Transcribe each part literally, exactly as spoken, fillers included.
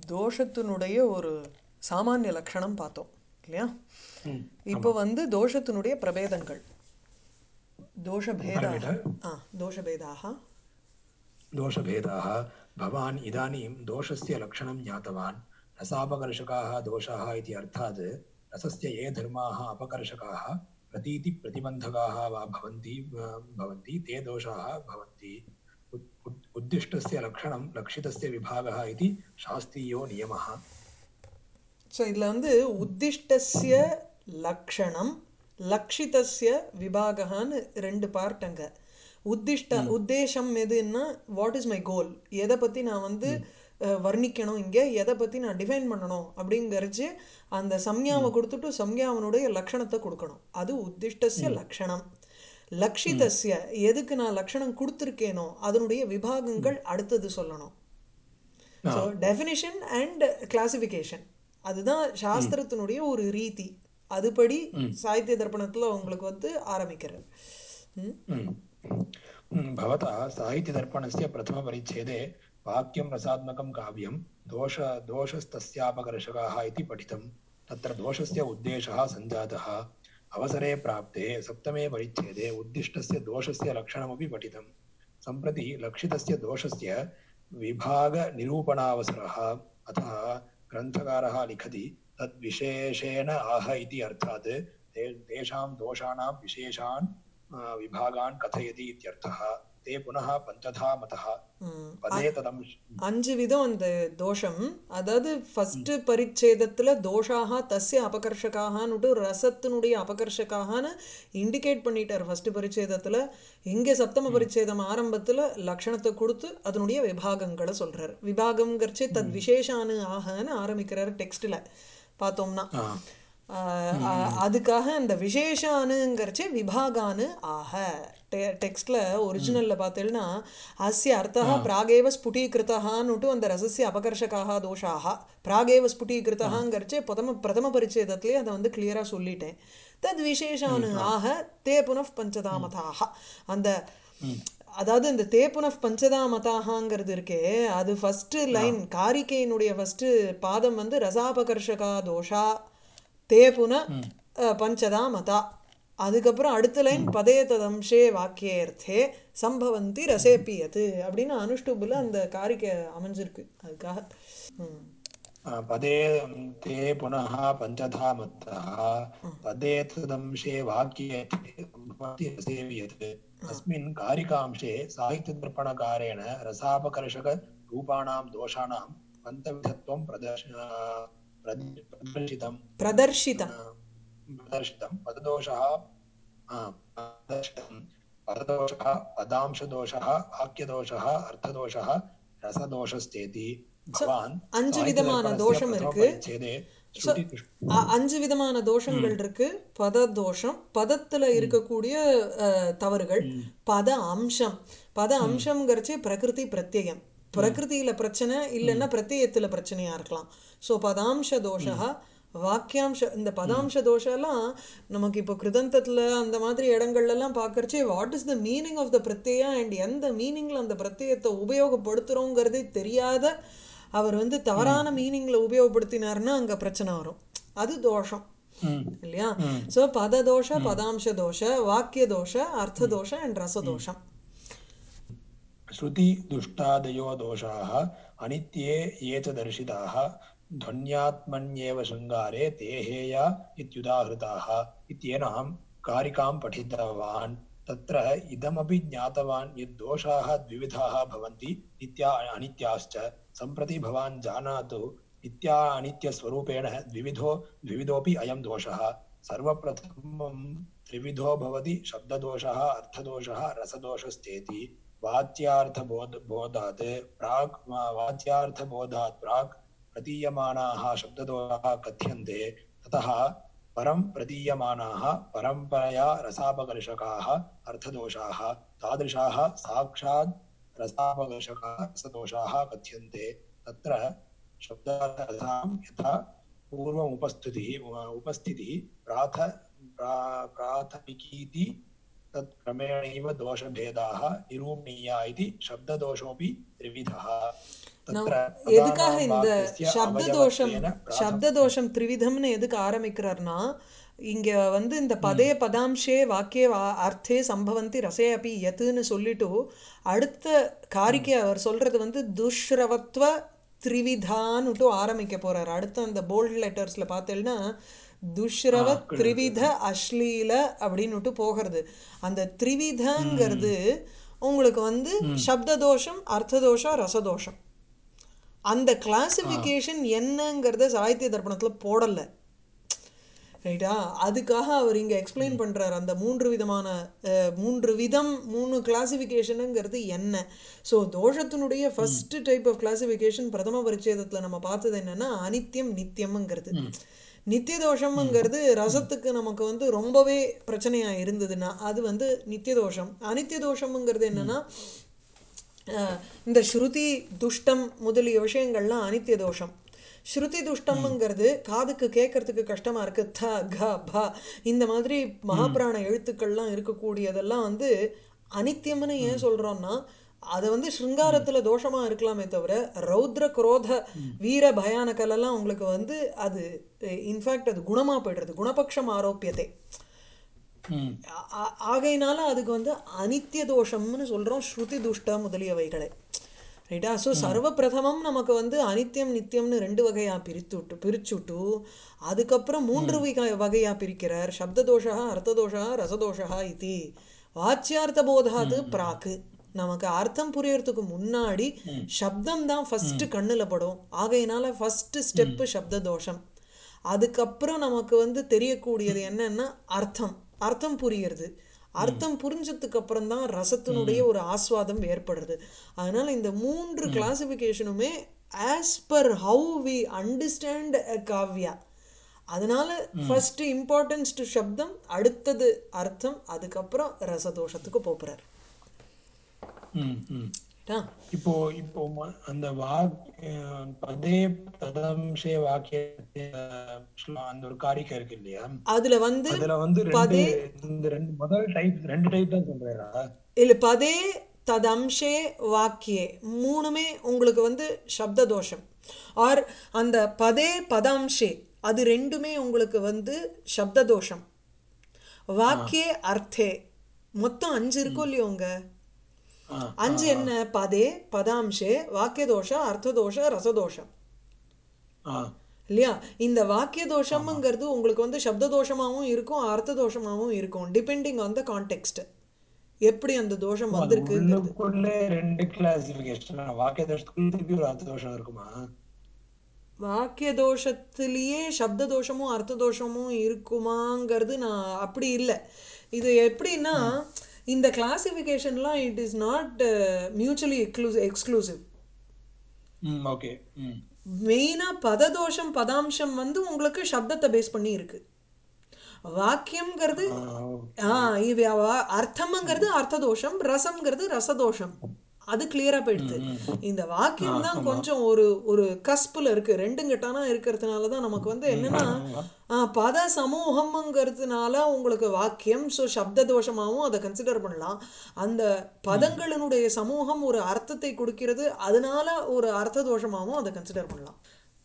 தோஷத்தினுடைய ஒரு சாமானிய லட்சணம் பார்த்தோம் இல்லையா? ம் இப்போ ஆமாம் வந்து தோஷத்தினுடைய பிரபேதங்கள் தோஷபேதாக ஆரம்பிட ஆ தோஷபேதாக दोषभेदाः भवान् इदानीं दोषस्य लक्षणं ज्ञातवान् रसापकर्षकाः दोषाः इति अर्थात् रसस्य ये धर्माः अपकर्षकाः प्रतीतिप्रतिबन्धकाः वा भवन्ति भवन्ति ते दोषाः भवन्ति उत्- उत्- उद्दिष्टस्य लक्षणं लक्षितस्य विभागः इति शास्त्रीयो नियमः ஸோ இதில் வந்து உத்திஷ்டஸ்ய லக்ஷணம் லக்ஷிதஸ்ய விபாகன்னு ரெண்டு பார்ட் அங்கே. உத்திஷ்ட ம் உத்தேசம் எதுன்னா வாட் இஸ் மை கோல், எதை பற்றி நான் வந்து ம் அஹ், வர்ணிக்கணும், இங்கே எதை பற்றி நான் டிஃபைன் பண்ணணும் அப்படிங்கிறச்சு அந்த சம்யாவை ம் கொடுத்துட்டு சம்யாவனுடைய லக்ஷணத்தை கொடுக்கணும். அது உத்திஷ்டஸ்ய ம் லக்ஷணம். ம் லக்ஷிதஸ்ய எதுக்கு நான் லக்ஷணம் கொடுத்துருக்கேனோ அதனுடைய ம் விபாகங்கள் அடுத்தது சொல்லணும். Ah so definition and classification அதுதான் ம் சாஸ்திரத்தினுடைய ஒரு ரீதி. அதுபடி ம் சாகித்ய தர்ப்பணத்தில் உங்களுக்கு வந்து ஆரம்பிக்கிறது. ம் ம் ம், भवतः साहित्यदर्पणस्य प्रथमपरिच्छेदे वाक्यं रसात्मकं काव्यं दोष दोषस्तस्यापकर्षकाः इति पठितं। तत्र दोषस्य उद्देशः सञ्जातः। अवसरे प्राप्ते सप्तमे परिच्छेदे उद्दिष्टस्य दोषस्य लक्षणमपि पठितं। सम्प्रति लक्षितस्य दोषस्य विभागनिरूपणावसरः। अतः ग्रन्थकारः लिखति तद्विशेषेण आह इति अर्थात् ते तेषां दोषाणां विशेषान् आ, विभागान् कथयति इत्यर्थः। ते पुनः पञ्चधा मतः ம். पदे அ- तदंश அஞ்சு விதம் அந்த தோஷம். அதாவது ம், ஃபஸ்ட்டு பரிச்சேதத்தில் தோஷாக தஸ்ய அபகர்ஷகாகனுட்டு ரசத்தினுடைய அபகர்ஷகாகனு இண்டிகேட் பண்ணிட்டார் ஃபஸ்ட்டு பரிச்சேதத்தில். இங்கே சப்தம ம், பரிச்சேதம் ஆரம்பத்தில் லக்ஷணத்தை கொடுத்து அதனுடைய விபாகங்களை சொல்கிறார். விபாகம்ங்கிறச்சே தத் ம், விசேஷானு ஆகன்னு ஆரம்பிக்கிறார் டெக்ஸ்டில் பார்த்தோம்னா. आ, ஆஹ் ம், அ- ம், அதுக்காக அந்த விசேஷானுங்கிறச்சே விபாகானு ஆக. டெ டெக்ஸ்டில் ம், ஒரிஜினலில் பார்த்தேன்னா அஸ்ய आ, அர்த்தः பிராகேவ ஸ்புட்டீகிருத்தஹான்னுட்டு அந்த ரசஸ்ய அபகர்ஷகாக தோஷாக பிராகேவ आ, ஸ்புட்டீகிருத்தஹாங்கிறச்சே பிரதம பிரதம பரிச்சேதத்திலே அதை வந்து கிளியராக சொல்லிட்டேன். தத் ம், விசேஷானு आ, ஆக தே புனః ம், பஞ்சதாமதாக. அந்த ம், அதாவது இந்த தே புனః பஞ்சதாமதாகங்கிறது இருக்கே அது ஃபஸ்ட்டு आ, லைன் காரிக்கையினுடைய ஃபஸ்ட்டு பாதம் வந்து ரசாபகர்ஷகா தோஷா தே புன ம், அஹ், பஞ்சதா மதா. அதுக்கப்புறம் அடுத்த லைன் ம், பதே ததம்சே வாக்கியர்த்தே சம்பவந்தி ம், ரசேப்பியது அப்படின்னு அனுஷ்டுபில் அந்த காரிக்கை அமைஞ்சிருக்கு அதுக்காக. ம் आ, पदे ते पुनः पञ्चधा मत्तः पदे तदंशे वाक्ये भवति रसेवियत्। अस्मिन् कारिकांशे साहित्यदर्पणकारेण रसापकर्षकरूपाणां दोषाणां पञ्चविधत्वं प्रदर्श प्रद- प्रदर्शितम् பிரதர்ஷிதம். प्रदर्शितं पददोषः आ, प्रदर्शितं पददोषः पदांशदोषः वाक्यदोषः अर्थदोषः रसदोषश्चेति। ஸோ भवान् அஞ்சு விதமான साहित्यदर्पणस्य தோஷம் இருக்கு. प्रथमपरिच्छेदे ஸோ श्रुति அஞ்சு விதமான தோஷங்கள் இருக்கு. பத தோஷம், பதத்தில் இருக்கக்கூடிய அஹ், தவறுகள், பத அம்சம். பத அம்சம்ங்கிறச்சு பிரகிருதி பிரத்யயம். பிரகிருதியில் பிரச்சனை இல்லைன்னா பிரத்யத்தில் பிரச்சனையாக இருக்கலாம். ஸோ பதாம்ச தோஷா வாக்கியாம்ச இந்த பதாம்ச தோஷம்லாம் நமக்கு இப்போ கிருதந்தத்தில் அந்த மாதிரி இடங்கள்லாம் பார்க்கறச்சே what is the meaning of the பிரத்யா அண்ட் எந்த மீனிங்கில் அந்த பிரத்யத்தை உபயோகப்படுத்துகிறோங்கிறதே தெரியாத அவர் வந்து தவறான மீனிங்கில் உபயோகப்படுத்தினார்னா அங்கே பிரச்சனை வரும். அது தோஷம் இல்லையா? ஸோ பததோஷ பதாம்ச தோஷ வாக்கிய தோஷ அர்த்த தோஷ அண்ட் ரசதோஷம். श्रुतिदुष्टादयो दोषाः अनित्ये ये च दर्शिताः ध्वन्यात्मन्येव शृङ्गारे ते हेया इत्युदाहृताः इत्येनां कारिकां पठितवान्। तत्र इदमपि ज्ञातवान् यत् दोषाः द्विविधाः भवन्ति नित्या अनित्याश्च। सम्प्रति भवान् जानातु नित्या अनित्यस्वरूपेण द्विविधो द्विविधोऽपि अयं दोषः। सर्वप्रथमं त्रिविधो भवति शब्ददोषः अर्थदोषः रसदोषश्चेति। वाच्यार्थबोध बोधात् प्राक् वाच्यार्थबोधात् प्राक् प्रतीयमानाः शब्ददोषाः कथ्यन्ते। ततः परं प्रतीयमानाः परम्परया रसापकर्षकाः अर्थदोषाः तादृशाः साक्षात् रसापकर्षकाः रसदोषाः कथ्यन्ते। तत्र शब्दार्थां यथा पूर्वमुपस्थितिः उपस्थितिः प्राथ प्रा- प्राथमिकीति तत् क्रमेणैव दोषभेदाः निरूपणीया इति शब्ददोषोऽपि त्रिविधः। நான் तत्र எதுக்காக पदानां இந்த वाक्यस्य சப்த தோஷம் अवयवत्वेन प्राथम சப்த தோஷம் த்ரிவிதம்னு எதுக்கு ஆரம்பிக்கிறார்னா இங்க வந்து இந்த பதே பதாம்சே வாக்கிய வா- அர்த்தே சம்பவந்தி ரசே அப்பி யத்துன்னு சொல்லிட்டு அடுத்த காரிக்கை அவர் சொல்றது வந்து துஷ்ரவத்வ த்ரிவிதான்னுட்டு ஆரம்பிக்க போறார். அடுத்த அந்த போல்ட் லெட்டர்ஸ்ல பார்த்தேன்னா துஷ்ரவ ஆ கீழே இருக்கு த்ரிவித அஸ்லீல அப்படின்னுட்டு போகிறது. அந்த த்ரிவிதங்கிறது உங்களுக்கு வந்து சப்த தோஷம் அர்த்த தோஷம் ரசதோஷம். அந்த ஆ கிளாசிஃபிகேஷன் என்னங்கிறத சாகித்ய தர்ப்பணத்தில் போடலை, ரைட்டா? அதுக்காக அவர் இங்கே எக்ஸ்பிளைன் பண்ணுறார் அந்த மூன்று விதமான அஹ், மூன்று விதம் மூணு கிளாசிஃபிகேஷனுங்கிறது என்ன. ஸோ தோஷத்தினுடைய ஃபர்ஸ்ட் டைப் ஆஃப் கிளாசிஃபிகேஷன் பிரதம பரிச்சேதத்தில் நம்ம பார்த்தது என்னன்னா அனித்யம் நித்தியம்ங்கிறது. ம் நித்திய ம் தோஷம்ங்கிறது ம் ரசத்துக்கு நமக்கு வந்து ரொம்பவே பிரச்சனையாக இருந்ததுன்னா அது வந்து நித்திய தோஷம். அனித்திய தோஷம்ங்கிறது என்னன்னா அஹ், இந்த ஸ்ருதி துஷ்டம் முதலிய விஷயங்கள்லாம் அனித்திய தோஷம். ஸ்ருதி துஷ்டம்ங்கிறது காதுக்கு கேட்கறதுக்கு கஷ்டமா இருக்கு, த க ப இந்த மாதிரி மகாபிராண எழுத்துக்கள்லாம் இருக்கக்கூடியதெல்லாம் வந்து அனித்தியம்னு ஏன் சொல்றோம்னா அதை வந்து ஸ்ருங்காரத்துல தோஷமா இருக்கலாமே தவிர ரௌத்ர குரோத வீர பயானக்கலெல்லாம் உங்களுக்கு வந்து அது இன்ஃபேக்ட் அது குணமா போய்டுறது, குணபக்ஷம் ஆரோப்பியத்தை. ம் ஆ- ஆ- ஆகையினால அதுக்கு வந்து அனித்திய தோஷம்னு சொல்கிறோம் ஸ்ருதி துஷ்ட முதலியவைகளை, ரைட்டா? ஸோ சர்வ பிரதமம் நமக்கு வந்து அனித்தியம் நித்தியம்னு ரெண்டு வகையாக பிரித்துட்டு பிரிச்சுட்டு அதுக்கப்புறம் மூன்று வகை வகையாக பிரிக்கிறார். சப்ததோஷா அர்த்ததோஷா ரசதோஷா இது வாச்சியார்த்த போதாது பிராக்கு. நமக்கு அர்த்தம் புரியறதுக்கு முன்னாடி சப்தம் தான் ஃபஸ்ட்டு கண்ணில் படும். ஆகையினால ஃபஸ்ட்டு ஸ்டெப்பு சப்த தோஷம். அதுக்கப்புறம் நமக்கு வந்து தெரியக்கூடியது என்னன்னா அர்த்தம், அர்த்தம் புரியுறது. அர்த்தம் புரிஞ்சதுக்கு அப்புறம் தான் ரசத்தினுடைய ஒரு ஆஸ்வாதம் ஏற்படுறது. அதனால இந்த மூன்று கிளாசிஃபிகேஷனுமே as per how we understand a காவ்யா. அதனால ஃபர்ஸ்ட் இம்பார்ட்டன்ஸ் டு சப்தம், அடுத்தது அர்த்தம், அதுக்கப்புறம் ரசதோஷத்துக்கு போகிறார். ம் ம் இப்போ இப்போ ம- அந்த வாக் அஹ் பதே ததம்சே வாக்கிய அஹ் ஸ்லோ- அந்த ஒரு காரிக்கை இருக்கு இல்லையா, அதுல வந்து அதுல வந்து ரெண்டு பதே இந்த ரெண்டு முதல் டைப் ரெண்டு டைப் தான் சொல்றா. இல்லை பதே ததம்சே வாக்கியே மூணுமே உங்களுக்கு வந்து சப்த தோஷம். ஆர் அந்த பதே பதாம்சே அது ரெண்டுமே உங்களுக்கு வந்து சப்த தோஷம். வாக்கியே அர்த்தே மொத்தம் அஞ்சு இருக்கும் இல்லையோங்க. ஆ ஆ அஞ்சு ஆ என்ன? பதே பதாம்சே வாக்கிய தோஷம் அர்த்த தோஷம் ரசதோஷம் ஆ இல்லையா? இந்த வாக்கிய ஆமா தோஷம்ங்கிறது உங்களுக்கு வந்து சப்த தோஷமாகவும் இருக்கும் அர்த்த தோஷமாகவும் இருக்கும், டிபெண்டிங் ஆன் த கான்டெக்ஸ்ட், எப்படி அந்த தோஷம் ஓ, அது வந்திருக்குங்கிறது. உள்ளுக்குள்ளே ரெண்டு கிளாசிபிகேஷன் வாக்கிய தோஷத்துக்குள்ள திருப்பி ஒரு அர்த்த தோஷம் இருக்குமா? வாக்கிய தோஷத்திலேயே சப்த தோஷமும் அர்த்த தோஷமும் இருக்குமாங்கிறது நான் அப்படி இல்லை. இது எப்படின்னா ம் இந்த கிளாசிஃபிகேஷன்லாம் it is not mutually exclusive exclusive. ம் ஓகே ம் மெயினாக பததோஷம் பதாம்சம் வந்து உங்களுக்கு சப்தத்தை பேஸ் பண்ணி இருக்கு. வாக்கியம்ங்கிறது ஆ ஆ ஓகே இது அவ- அர்த்தம்ங்கிறது அர்த்த தோஷம், ரசம்ங்கிறது ரசதோஷம். அது கிளியரா ம் போயிடுது. ம் இந்த ஆ வாக்கியம் தான் ஆமா கொஞ்சம் ஒரு ஒரு கஸ்பில் இருக்கு, ரெண்டும் கெட்டானா இருக்கிறதுனால தான் நமக்கு வந்து ம் என்னன்னா ஆமா ஆ, பத சமூகம்ங்கிறதுனால உங்களுக்கு வாக்கியம் ஸோ சப்த தோஷமாகவும் அதை கன்சிடர் பண்ணலாம். அந்த ம் பதங்களினுடைய சமூகம் ஒரு அர்த்தத்தை கொடுக்கிறது, அதனால ஒரு அர்த்த தோஷமாகவும் அதை கன்சிடர் பண்ணலாம்.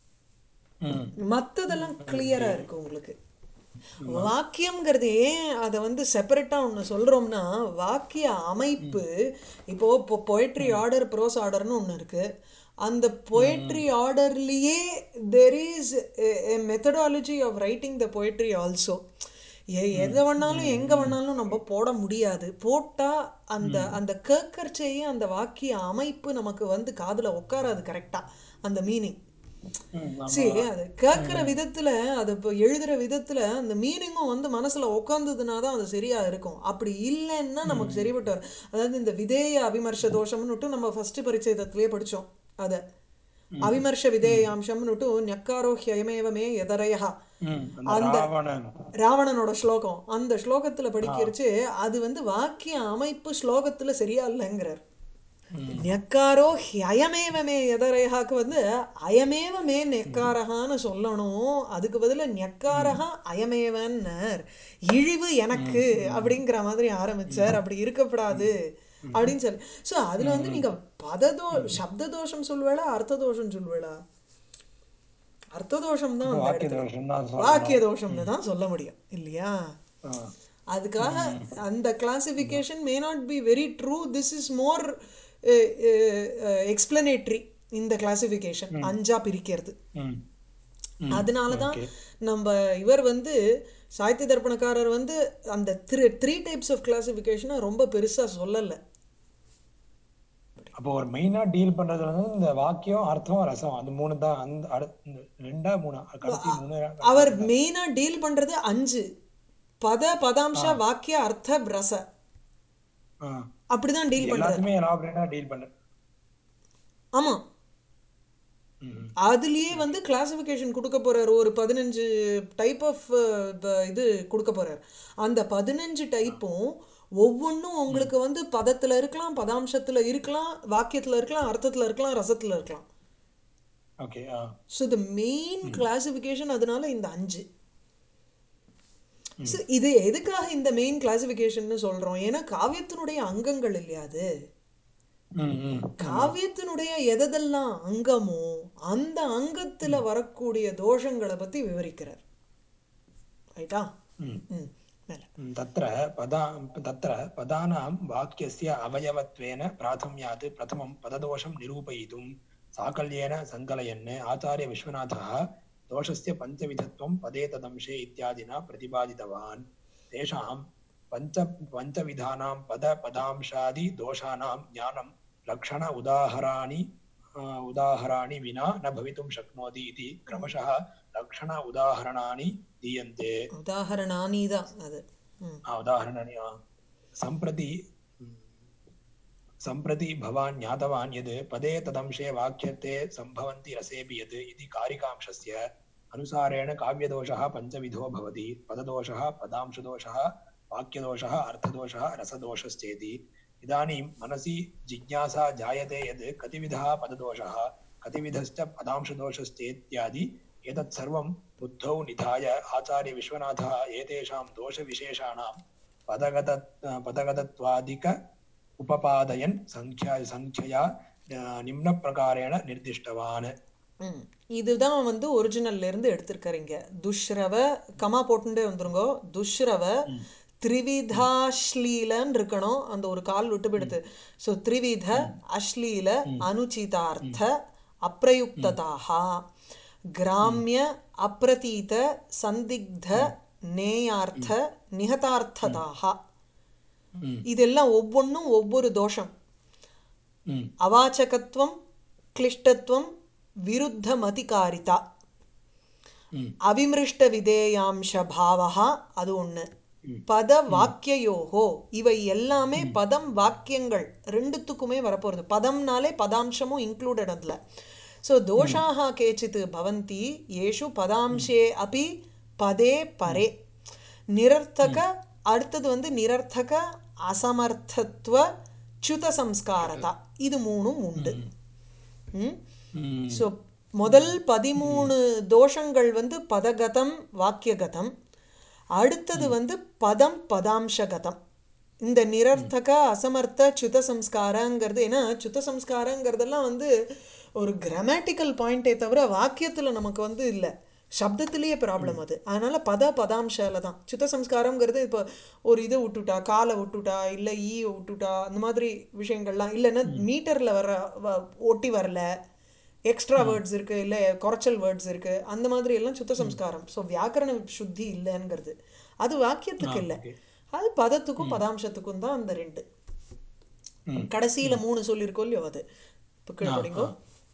ம் மற்றதெல்லாம் ஓகே கிளியராக இருக்கு உங்களுக்கு. ஆமா வாக்கியம்ங்கிறது ஏன் அதை வந்து செப்பரேட்டாக ஒன்று சொல்கிறோம்னா வாக்கிய ம் அமைப்பு. இப்போது இப்போ பொயட்ரி ம் ஆர்டர் ப்ரோஸ் ஆர்டர்னு ஒன்று இருக்குது. அந்த ம் ம் பொயட்ரி ஆர்டர்லேயே there is a methodology of writing the poetry also. எ ம் எதை வேணாலும் ம் எங்கே ம் வேணாலும் நம்ம போட முடியாது. போட்டால் அந்த ம் அந்த கேட்கறச்சேயே அந்த வாக்கிய அமைப்பு நமக்கு வந்து காதில் உட்காராது கரெக்டாக அந்த மீனிங். ம் ஆமா சரி, அது கேட்குற ம் விதத்தில் அது இப்போ எழுதுகிற விதத்தில் அந்த மீனிங்கும் வந்து மனசில் உட்காந்துதுனா தான் அது சரியாக இருக்கும். அப்படி இல்லைன்னா நமக்கு ம் சரிப்பட்டு வரும். அதாவது இந்த விதேய அவிமர்ச தோஷம்னுட்டு நம்ம ஃபஸ்ட்டு பரிச்சயத்திலே படித்தோம். அதை ம் அவிமர்ஷ ம் விதேயாம்சம்னுட்டு ஞக்காரோ ஹயமேவமே எதரையா ம் அந்த அந்த ராவணன் ராவணனோட ஸ்லோகம், அந்த ஸ்லோகத்தில் ஆ படிக்கிறச்சு அது வந்து வாக்கிய அமைப்பு ஸ்லோகத்தில் சரியா இல்லைங்கிறார். ம் நெக்காரோ ஹயமேவமே எதரேகாக்கு வந்து அயமேவ மே நெக்காரகான்னு சொல்லணும். அதுக்கு பதிலாக ம் நெக்காரகா அயமேவன்னர். இழிவு எனக்கு ம் ம் அப்படிங்கிற மாதிரி ஆரம்பிச்சார். ம் அப்படி இருக்கப்படாது. ம் அப்படின்னு சொல்லி. ஸோ அதில் வந்து ம். நீங்கள் பததோ ம். சப்த தோஷம் சொல்லுவேளா அர்த்த தோஷம் சொல்லுவேளா? அர்த்த தோஷம் தான் அப்போ அந்த வாக்கிய இடத்துல தோஷம் தான் வாக்கிய சொல்லணும். தோஷம்னு தான் சொல்ல முடியும் இல்லையா? ஆ. அதுக்காக ம். அந்த classification may not be very true. This is more explanatory. இந்த கிளாசிஃபிகேஷன் ம். அஞ்சா பிரிக்கிறது. ம். ம். அதனால தான் ஓகே. நம்ம இவர் வந்து சாகித்ய தர்ப்பணக்காரர் வந்து அந்த த்ரீ த்ரீ டைப்ஸ் ஆஃப் கிளாசிஃபிகேஷனை ரொம்ப பெருசாக சொல்லலை. அப்போ ஒரு மெயினா டீல் பண்றது வந்து இந்த வாக்கியம், அர்த்தம், ரசம் அந்த மூணு தான். அந்த அடுத்த ரெண்டா மூணா கடைசி மூணு அவர் மூணு தான். மெயினாக டீல் பண்ணுறது அஞ்சு: பத, பதாம்ச, ஆ. வாக்கிய, அர்த்த, ரச. ஆ. அப்படிதான் இது டீல் பண்றார். எல்லாத்தையுமே எலாபரேட்டா டீல் பண்ண. ஆமா, ம். அதுலயே வந்து ஓகே. கிளாசிஃபிகேஷன் கொடுக்க போறார். ஒரு பதினஞ்சு டைப் ஆஃப் இது கொடுக்க போறார். அந்த பதினஞ்சு ஆ. டைப்பும் ஒவ்வொன்றும் ம். உங்களுக்கு வந்து பதத்துல இருக்கலாம், பதாம்சத்துல இருக்கலாம், வாக்கியத்துல இருக்கலாம், அர்த்தத்துல இருக்கலாம், ரசத்துல இருக்கலாம். ஓகே. ஆ. So the main hmm. Classification அதனால இந்த அஞ்சு. ஸோ ம். இது எதுக்காக இந்த மெயின் கிளாசிஃபிகேஷன்னு சொல்றோம்? ஏன்னா காவியத்தினுடைய அங்கங்கள் இல்லையா அது. ம். ம். ஆமா. காவியத்தினுடைய எதெல்லாம் அங்கமோ அந்த அங்கத்துல ம். வரக்கூடிய தோஷங்களை பத்தி விவரிக்கிறார். ரைட்டா? ம். ம், மேல. ம். तत्र पदा तत्र पदानां वाक्यस्य अवयवत्वेन प्राथम्यात् प्रथमं पददोषं निरूपयितुं साकल्येन सङ्कलयन् आचार्य विश्वनाथः दोषस्य पञ्चविधत्वं पदे तदंशे इत्यादिना प्रतिपादितवान्. तेषां पञ्च पञ्चविधानां पदपदांशादिदोषाणां ज्ञानं लक्षण उदाहराणि अ, उदाहराणि विना न भवितुं शक्नोति इति क्रमशः लक्षण उदाहरणानि दीयन्ते. உதாகரணானி தான் அது. ம். आ, उदाहरणानि आ, सम्प्रति सम्प्रति भवान् ज्ञातवान् यद् पदे तदंशे वाक्यते सम्भवन्ति रसेऽपि यत् इति कारिकांशस्य अनुसारेण काव्यदोषः पञ्चविधो भवति: पददोषः, पदांशदोषः, वाक्यदोषः, अर्थदोषः, रसदोषश्चेति. इदानीं मनसि जिज्ञासा जायते यद् कतिविधः पददोषः, कतिविधश्च पदांशदोषश्चेत्यादि. एतत् सर्वं बुद्धौ निधाय आचार्यविश्वनाथः एतेषां दोषविशेषाणां पदगत पदगतत्वादिक उपपादयन् संख्या संख्यया निम्नप्रकारेण निर्दिष्टवान्. ம். இதுதான் வந்து ஒரிஜினல்ல இருந்து எடுத்திருக்காருங்க. துஷ்ரவ கமா போட்டுட்டே வந்துருங்கோ. துஷ்ரவ ம். ம். திரிவிதாஸ்லீலன்னு இருக்கணும். அந்த ஒரு கால் விட்டு ம். போயிடுது. ஸோ திரிவித ம். அஸ்லீல ம். அனுச்சிதார்த்த ம். அப்பிரயுக்ததாக ம். கிராமிய அப்பிரதீத சந்திக்த ம். நேயார்த்த ம். நிகதார்த்ததாக. ம். இதெல்லாம் ஒவ்வொன்றும் ஒவ்வொரு தோஷம். ம். அவாச்சகத்துவம், கிளிஷ்டத்துவம், விருத்தமதிகாரிதா, ம். அவிமிருஷ்ட விதேயாம்ச பாவகா, அது ஒன்று. ம். பத ம். வாக்கியோகோ, இவை எல்லாமே ம். பதம் வாக்கியங்கள் ரெண்டுத்துக்குமே வரப்போகிறது. பதம்னாலே பதாம்சமும் இன்க்ளூடட் அதில். ஸோ ம். தோஷாக கேச்சித் பவந்தி ஏஷு ம். பதாம்சே அபி பதே பரே. நிரர்த்தக, அடுத்தது வந்து நிரர்த்தக அசமர்த்தத்துவ ச்சுத சம்ஸ்காரதா, இது மூணும் உண்டு. ம். ம். ஸோ முதல் ம். பதிமூணு தோஷங்கள் வந்து பதகதம் வாக்கியகதம். அடுத்தது ம். வந்து பதம் பதாம்சகதம். இந்த ம். நிரர்த்தக அசமர்த்த சுத சம்ஸ்காரங்கிறது, ஏன்னா சுத சம்ஸ்காரங்கிறதெல்லாம் வந்து ஒரு கிராமட்டிக்கல் பாயிண்டே தவிர வாக்கியத்தில் நமக்கு வந்து இல்லை, சப்தத்திலேயே ப்ராப்ளம் ம். அது. அதனால பத பதாம்சால தான் சுத்த சம்ஸ்காரங்கிறது. இப்போ ஒரு இதை விட்டுட்டா, காலை விட்டுட்டா, இல்லை ஈயை விட்டுட்டா, அந்த மாதிரி விஷயங்கள்லாம் இல்லைன்னா ம். மீட்டரில் வர வ- ஒட்டி வரல, எக்ஸ்ட்ரா ம். வேர்ட்ஸ் இருக்குது, இல்லை குறைச்சல் வேர்ட்ஸ் இருக்குது, அந்த மாதிரி எல்லாம் சுத்த ம். சம்ஸ்காரம். ஸோ வியாக்கரண சுத்தி இல்லைங்கிறது அது ஆ, வாக்கியத்துக்கு இல்லை. ஓகே. அது பதத்துக்கும் ம். பதாம்சத்துக்கும் தான் அந்த ரெண்டு. ம். கடைசியில் ம். மூணு சொல்லியிருக்கோம் இல்லையோ அது. இப்போ கீழே ஆ, படிங்கோ.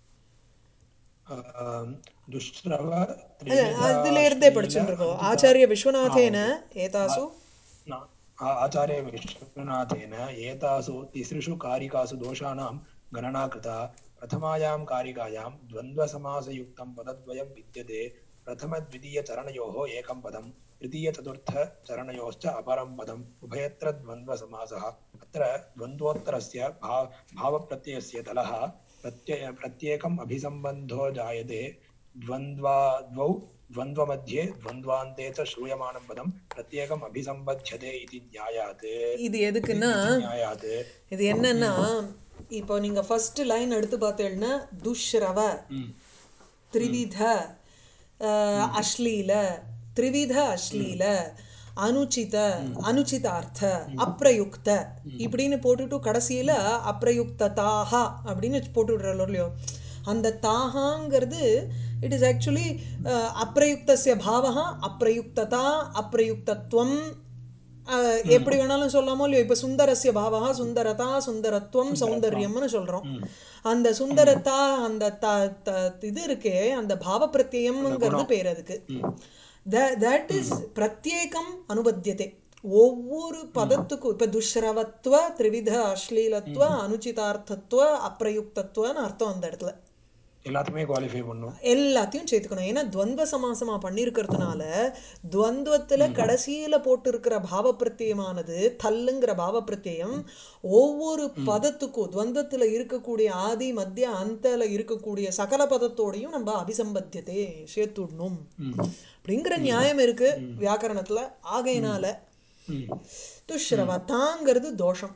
ஆ. ஆம், துஷ்ரவ அது அதுல இருந்தே त्रिविधाश्लील படிச்சுட்டு இருக்கோம். अनुचिता. ஆச்சாரிய ஆ, விஸ்வநாதேன ओके. ஏதாசு. न- आ- आचार्य विश्वनाथेन एतासु तिसृषु कारिकासु दोषाणां गणना कृता. प्रथमायां कारिकायां द्वन्द्वसमासयुक्तं पदद्वयं विद्यते. प्रथमद्वितीयचरणयोः एकं पदं, तृतीयचतुर्थचरणयोश्च अपरं पदम्, उभयत्र द्वन्द्वसमासः. अत्र द्वन्द्वोत्तरस्य भाव भावप्रत्ययस्य तलः प्रत्यय प्रत्येकम् अभिसम्बन्धो जायते द्वन्द्वा द्वौ द्वन्द्वमध्ये द्वन्द्वान्ते च श्रूयमाणं पदं प्रत्येकम् अभिसम्बध्यते इति न्यायात् இது इति எதுக்குன்னா इति न्यायात् இது என்னன்னா இப்போ நீங்க ஃபர்ஸ்ட் லைன் எடுத்து பார்த்தீங்கன்னா துஷ்ரவ ம் த்ரிவித அஹ், அஸ்லீல த்ரிவித அஸ்லீல அனுச்சித அனுச்சிதார்த்த அப்ரயுக்த இப்படின்னு போட்டுட்டு கடைசியில அப்ரயுக்ததாக அப்படின்னு போட்டுடுறோம் இல்லையோ அந்த தாகாங்கிறது இட் இஸ் ஆக்சுவலி அப்ரயுக்தஸ்ய பாவகா அப்ரயுக்ததா அப்ரயுக்தத்துவம் அஹ், எப்படி வேணாலும் சொல்லாமோ இல்லையோ இப்போ சுந்தரஸ்ய பாவகா சுந்தரதா சுந்தரத்துவம் சௌந்தர்யம்னு சொல்றோம் அந்த சுந்தரத்தா அந்த த த- இது இருக்கே அந்த பாவ அந்த பிரத்யம்ங்கிறது குணம் பேர் அதுக்கு ம் தட் இஸ் பிரத்யேகம் அனுபத்தியதே ஒவ்வொரு பதத்துக்கும் இப்ப துஷ்ரவத்துவ த்ரிவித அஸ்லீலத்துவ அனுச்சிதார்த்தத்துவ அப்பிரயுக்தத்துவன்னு அர்த்தம் அந்த இடத்துல எல்லாத்தையுமே குவாலிஃபை பண்ணும் எல்லாத்தையும் சேர்த்துக்கணும் ஏன்னா துவந்த சமாசமா பண்ணியிருக்கிறதுனால துவந்துவத்துல கடைசியில போட்டிருக்கிற பாவ பிரத்யமானது தல்லுங்கிற பாவ பிரத்யம் ஒவ்வொரு பதத்துக்கும் துவந்தத்துல இருக்கக்கூடிய ஆதி மத்திய அந்தல இருக்கக்கூடிய சகல பதத்தோடையும் நம்ம அபிசம்பத்தியத்தை சேர்த்துடணும் ம் அப்படிங்கிற ம் நியாயம் இருக்கு ம் வியாக்கரணத்துல ஆகையினால ம் ம் துஷ்ரவதாங்கிறது தோஷம்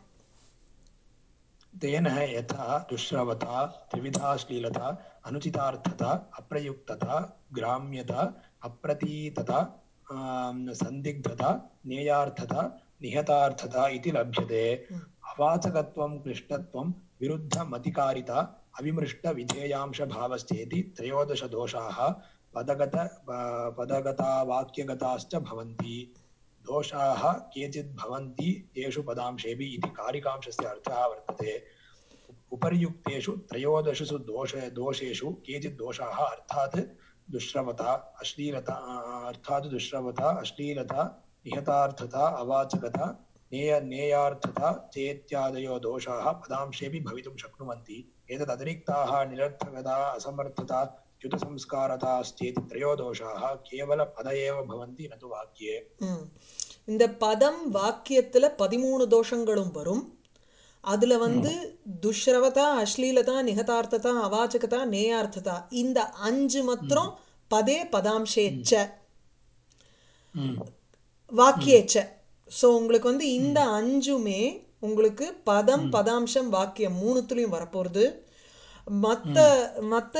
तेन यथा दुश्रवता त्रिविधाश्लीलता अनुचितार्थता अप्रयुक्तता ग्राम्यता अप्रतीतता आम, संदिग्धता नेयार्थता निहतार्थता इति लभ्यते अवाचकत्वं क्लिष्टत्वं विरुद्धमतिकारिता अविमृष्टविधेयांशभावश्चेति त्रयोदश दोषाः पदगत पदगतावाक्यगताश्च भवन्ति दोषाः केचित् भवन्ति तेषु पदांशेऽपि इति कारिकांशस्य अर्थः वर्तते उपर्युक्तेषु त्रयोदशसु दोष दोषेषु केचित् दोषाः अर्थात् दुश्रवता अश्लीलता अर्थात् दुश्रवता अश्लीलता निहतार्थता अवाचकता नेय नेयार्थता चेत्यादयो दोषाः पदांशेऽपि भवितुं शक्नुवन्ति एतदतिरिक्ताः निरर्थकता असमर्थता च्युतसंस्कारताश्चेति त्रयो दोषाः केवलपद एव भवन्ति न तु वाक्ये ம். இந்த பதம் வாக்கியத்துல பதிமூணு தோஷங்களும் வரும் அதுல வந்து துஷ்ரவதா அஸ்லீலதா நிகதார்த்ததா அவாச்சகதா நேயார்த்ததா இந்த அஞ்சு மாத்திரம் பதே பதாம்சேச்ச ம் வாக்கியேச்ச ஸோ உங்களுக்கு வந்து இந்த அஞ்சுமே உங்களுக்கு பதம் பதாம்சம் வாக்கியம் மூணுத்துலேயும் வரப்போகிறது மற்ற மற்ற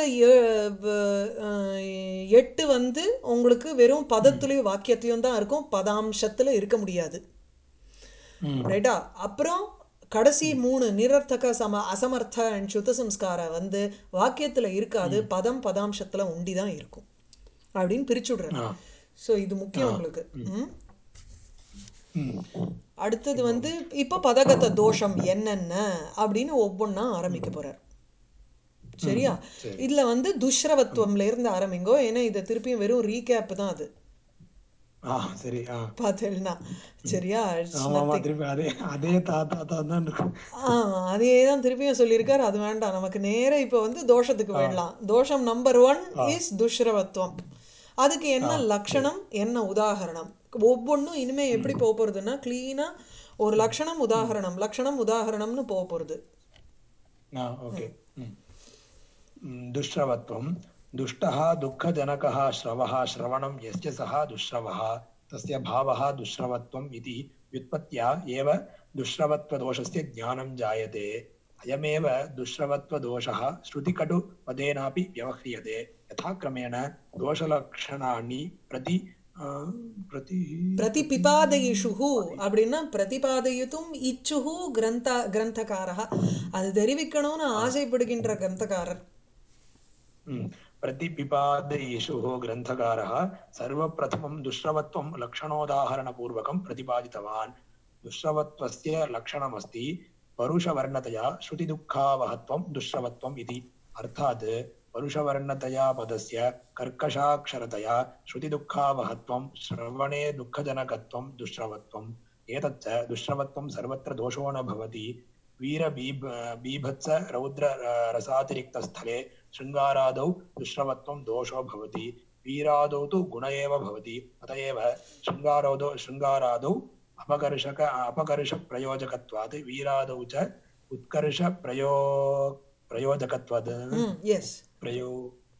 எட்டு வந்து உங்களுக்கு வெறும் பதத்துலேயும் வாக்கியத்துலேயும் தான் இருக்கும் பதாம்சத்தில் இருக்க முடியாது ம் ரைட்டா அப்புறம் கடைசி மூணு நிரர்த்தக சம அசமர்த்த அண்ட் சுத்த சம்ஸ்கார வந்து வாக்கியத்தில் இருக்காது பதம் பதாம்சத்தில் உண்டி தான் இருக்கும் அப்படின்னு பிரிச்சு விடுறேன் ஆ ஸோ இது முக்கியம் ஆ உங்களுக்கு ம் ம் அடுத்தது வந்து இப்போ பதகத தோஷம் என்னென்ன அப்படின்னு ஒவ்வொன்றா ஆரம்பிக்க போறார் சரியா சரி இதுல வந்து துஷ்ரவத்துவம்ல இருந்து ஆரம்பிங்கோ ஏன்னா இதை திருப்பியும் வெறும் ரீகேப் தான் அது ஆ சரி ஆ பார்த்தேன்னா சரியா இட்ஸ் ஆமா ஆமா நத்திங் திருப்பி அதே அதே தாத்தா தான் தான் இருக்கும் ஆ அதே தான் திருப்பியும் சொல்லியிருக்காரு அது வேண்டாம் நமக்கு நேரா இப்போ வந்து தோஷத்துக்கு ஆ போயிடலாம் தோஷம் நம்பர் ஒன் ஆ இஸ் துஷ்ரவத்துவம் அதுக்கு ஆ என்ன சரி லக்ஷணம் என்ன உதாகரணம் ஒவ்வொன்றும் இனிமே எப்படி போக போறதுன்னா கிளீனா ஒரு லக்ஷணம் உதாகரணம் லக்ஷணம் உதாகரணம்னு போக போறது ஆ ஓகே ம் ம், दुष्श्रवत्वं दुष्टः दुःखजनकः श्रवः श्रवणं यस्य सः दुष्श्रवः तस्य भावः दुष्श्रवत्वम् इति व्युत्पत्त्या एव दुष्श्रवत्वदोषस्य ज्ञानं जायते अयमेव दुष्श्रवत्वदोषः श्रुतिकटुपदेनापि व्यवह्रियते यथाक्रमेण दोषलक्षणानि प्रति अ, प्रति பிரதி प्रति பிபாதயிஷுஹு அப்படின்னா பிரதிபாதயித்தும் இச்சுஹு கிரந்த கிரந்தகாரः அது தெரிவிக்கணும்னு आ, ஆசைப்படுகின்ற கிரந்தகாரர் हम्म, प्रतिपिपादयेषुः ग्रन्थकारः सर्वप्रथमं दुष्श्रवत्वं लक्षणोदाहरणपूर्वकं प्रतिपादितवान् दुष्श्रवत्वस्य लक्षणमस्ति परुषवर्णतया श्रुतिदुःखावहत्वं दुष्श्रवत्वम् इति अर्थात् परुषवर्णतया पदस्य कर्कशाक्षरतया श्रुतिदुःखावहत्वं श्रवणे दुःखजनकत्वं दुष्श्रवत्वम् एतच्च दुष्श्रवत्वं सर्वत्र दोषो न भवति वीरबीभ बीभत्स रौद्र रसातिरिक्तस्थले शृङ्गारादौ दुष्श्रवत्वं दोषो भवति वीरादौ तु गुण एव भवति अत एव शृङ्गारादौ शृङ्गारादौ अपकर्षक अपकर्षप्रयोजकत्वात् वीरादौ च उत्कर्षप्रयो प्रयोजकत्वात् ம் எஸ் प्रयो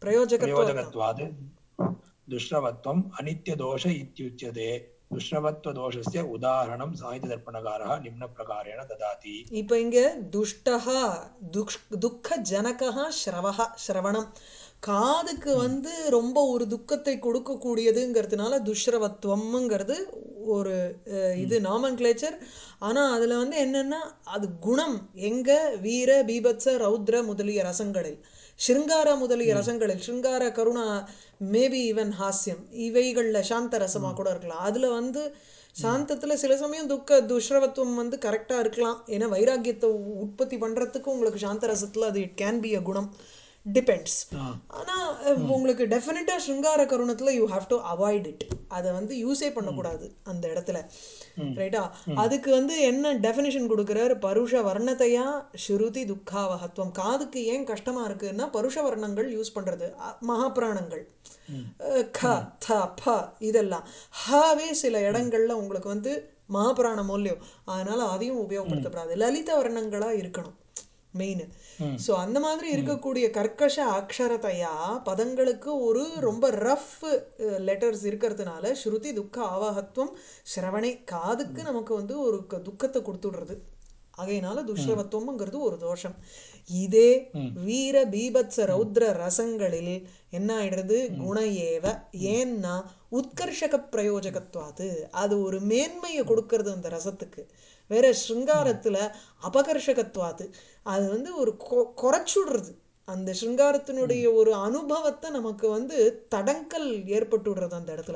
பிரயோஜகத்துவம். प्रयोजकत्वात् दुष्टवत्वम् अनित्यदोष इत्युच्यते दुष्टवत्वदोषस्य उदाहरणं साहित्यदर्पणकारः निम्नप्रकारेण ददाति. இப்போ இங்க துஷ்டஹா துஷ் துக்க ஜனகா ஸ்ரவஹா ஸ்ரவணம் காதுக்கு வந்து ரொம்ப ஒரு துக்கத்தை கொடுக்கக்கூடியதுங்கிறதுனால துஷ்ரவத்துவம்ங்கிறது ஒரு அஹ், இது நாமன்கிளேச்சர். ஆனால் அதில் வந்து என்னென்னா அது குணம் எங்க வீர பீபத்ச ரௌத்ர முதலிய ரசங்களில் ஸ்ருங்கார முதலிய ரசங்களில் ஸ்ருங்கார கருணா மேபி ஈவன் ஹாஸ்யம் இவைகளில் சாந்த ரசமாக கூட இருக்கலாம். அதில் வந்து சாந்தத்தில் சில சமயம் துக்க துஷ்ரவத்துவம் வந்து கரெக்டாக இருக்கலாம். ஏன்னா வைராக்கியத்தை உ- உற்பத்தி பண்ணுறதுக்கு உங்களுக்கு சாந்த ரசத்தில் அது இட் கேன் பி அ குணம், டிபெண்ட்ஸ். ஆனால் உங்களுக்கு டெஃபினட்டாக ஸ்ருங்கார கருணத்தில் you have to avoid it. அதை வந்து யூஸே பண்ணக்கூடாது அந்த இடத்துல, ரைட்டா? அதுக்கு வந்து என்ன டெஃபினிஷன் கொடுக்குறாரு? பருஷ வர்ணத்தையா ஸ்ருதி துக்காவகத்துவம். காதுக்கு ஏன் கஷ்டமாக இருக்குன்னா பருஷ வர்ணங்கள் யூஸ் பண்ணுறது, மகாபிராணங்கள் அஹ், க த ப இதெல்லாம் ஹாவே சில இடங்கள்ல உங்களுக்கு வந்து மகாபிராண மூல்யம், அதனால அதையும் உபயோகப்படுத்தப்படாது. லலித வர்ணங்களாக இருக்கணும் மெயின். ஸோ அந்த மாதிரி இருக்கக்கூடிய கர்க்கஷ அக்ஷரத்தையா பதங்களுக்கு ஒரு ரொம்ப ரஃப் லெட்டர்ஸ் இருக்கிறதுனால ஸ்ருதி துக்க ஆவாகத்துவம் ஸ்ரவணை காதுக்கு நமக்கு வந்து ஒரு க- துக்கத்தை கொடுத்துடுறது. ஆகையினால துஷ்ரவத்துவம்ங்கிறது ஒரு தோஷம். இதே வீர பீபத்ச ரௌத்ர ரசங்களில் என்ன ஆயிடுறது? குண ஏவ. ஏன்னா உத்கர்ஷக பிரயோஜகத்வாது, அது ஒரு மேன்மையை கொடுக்கறது அந்த ரசத்துக்கு. வேற ஸ்ருங்காரத்துல அபகர்ஷகத்வாது, அது வந்து ஒரு கொ- குறைச்சுடுறது. அந்த ஸ்ருங்காரத்தினுடைய ஒரு அனுபவத்தை நமக்கு வந்து தடங்கல் ஏற்பட்டுடுறது அந்த இடத்துல.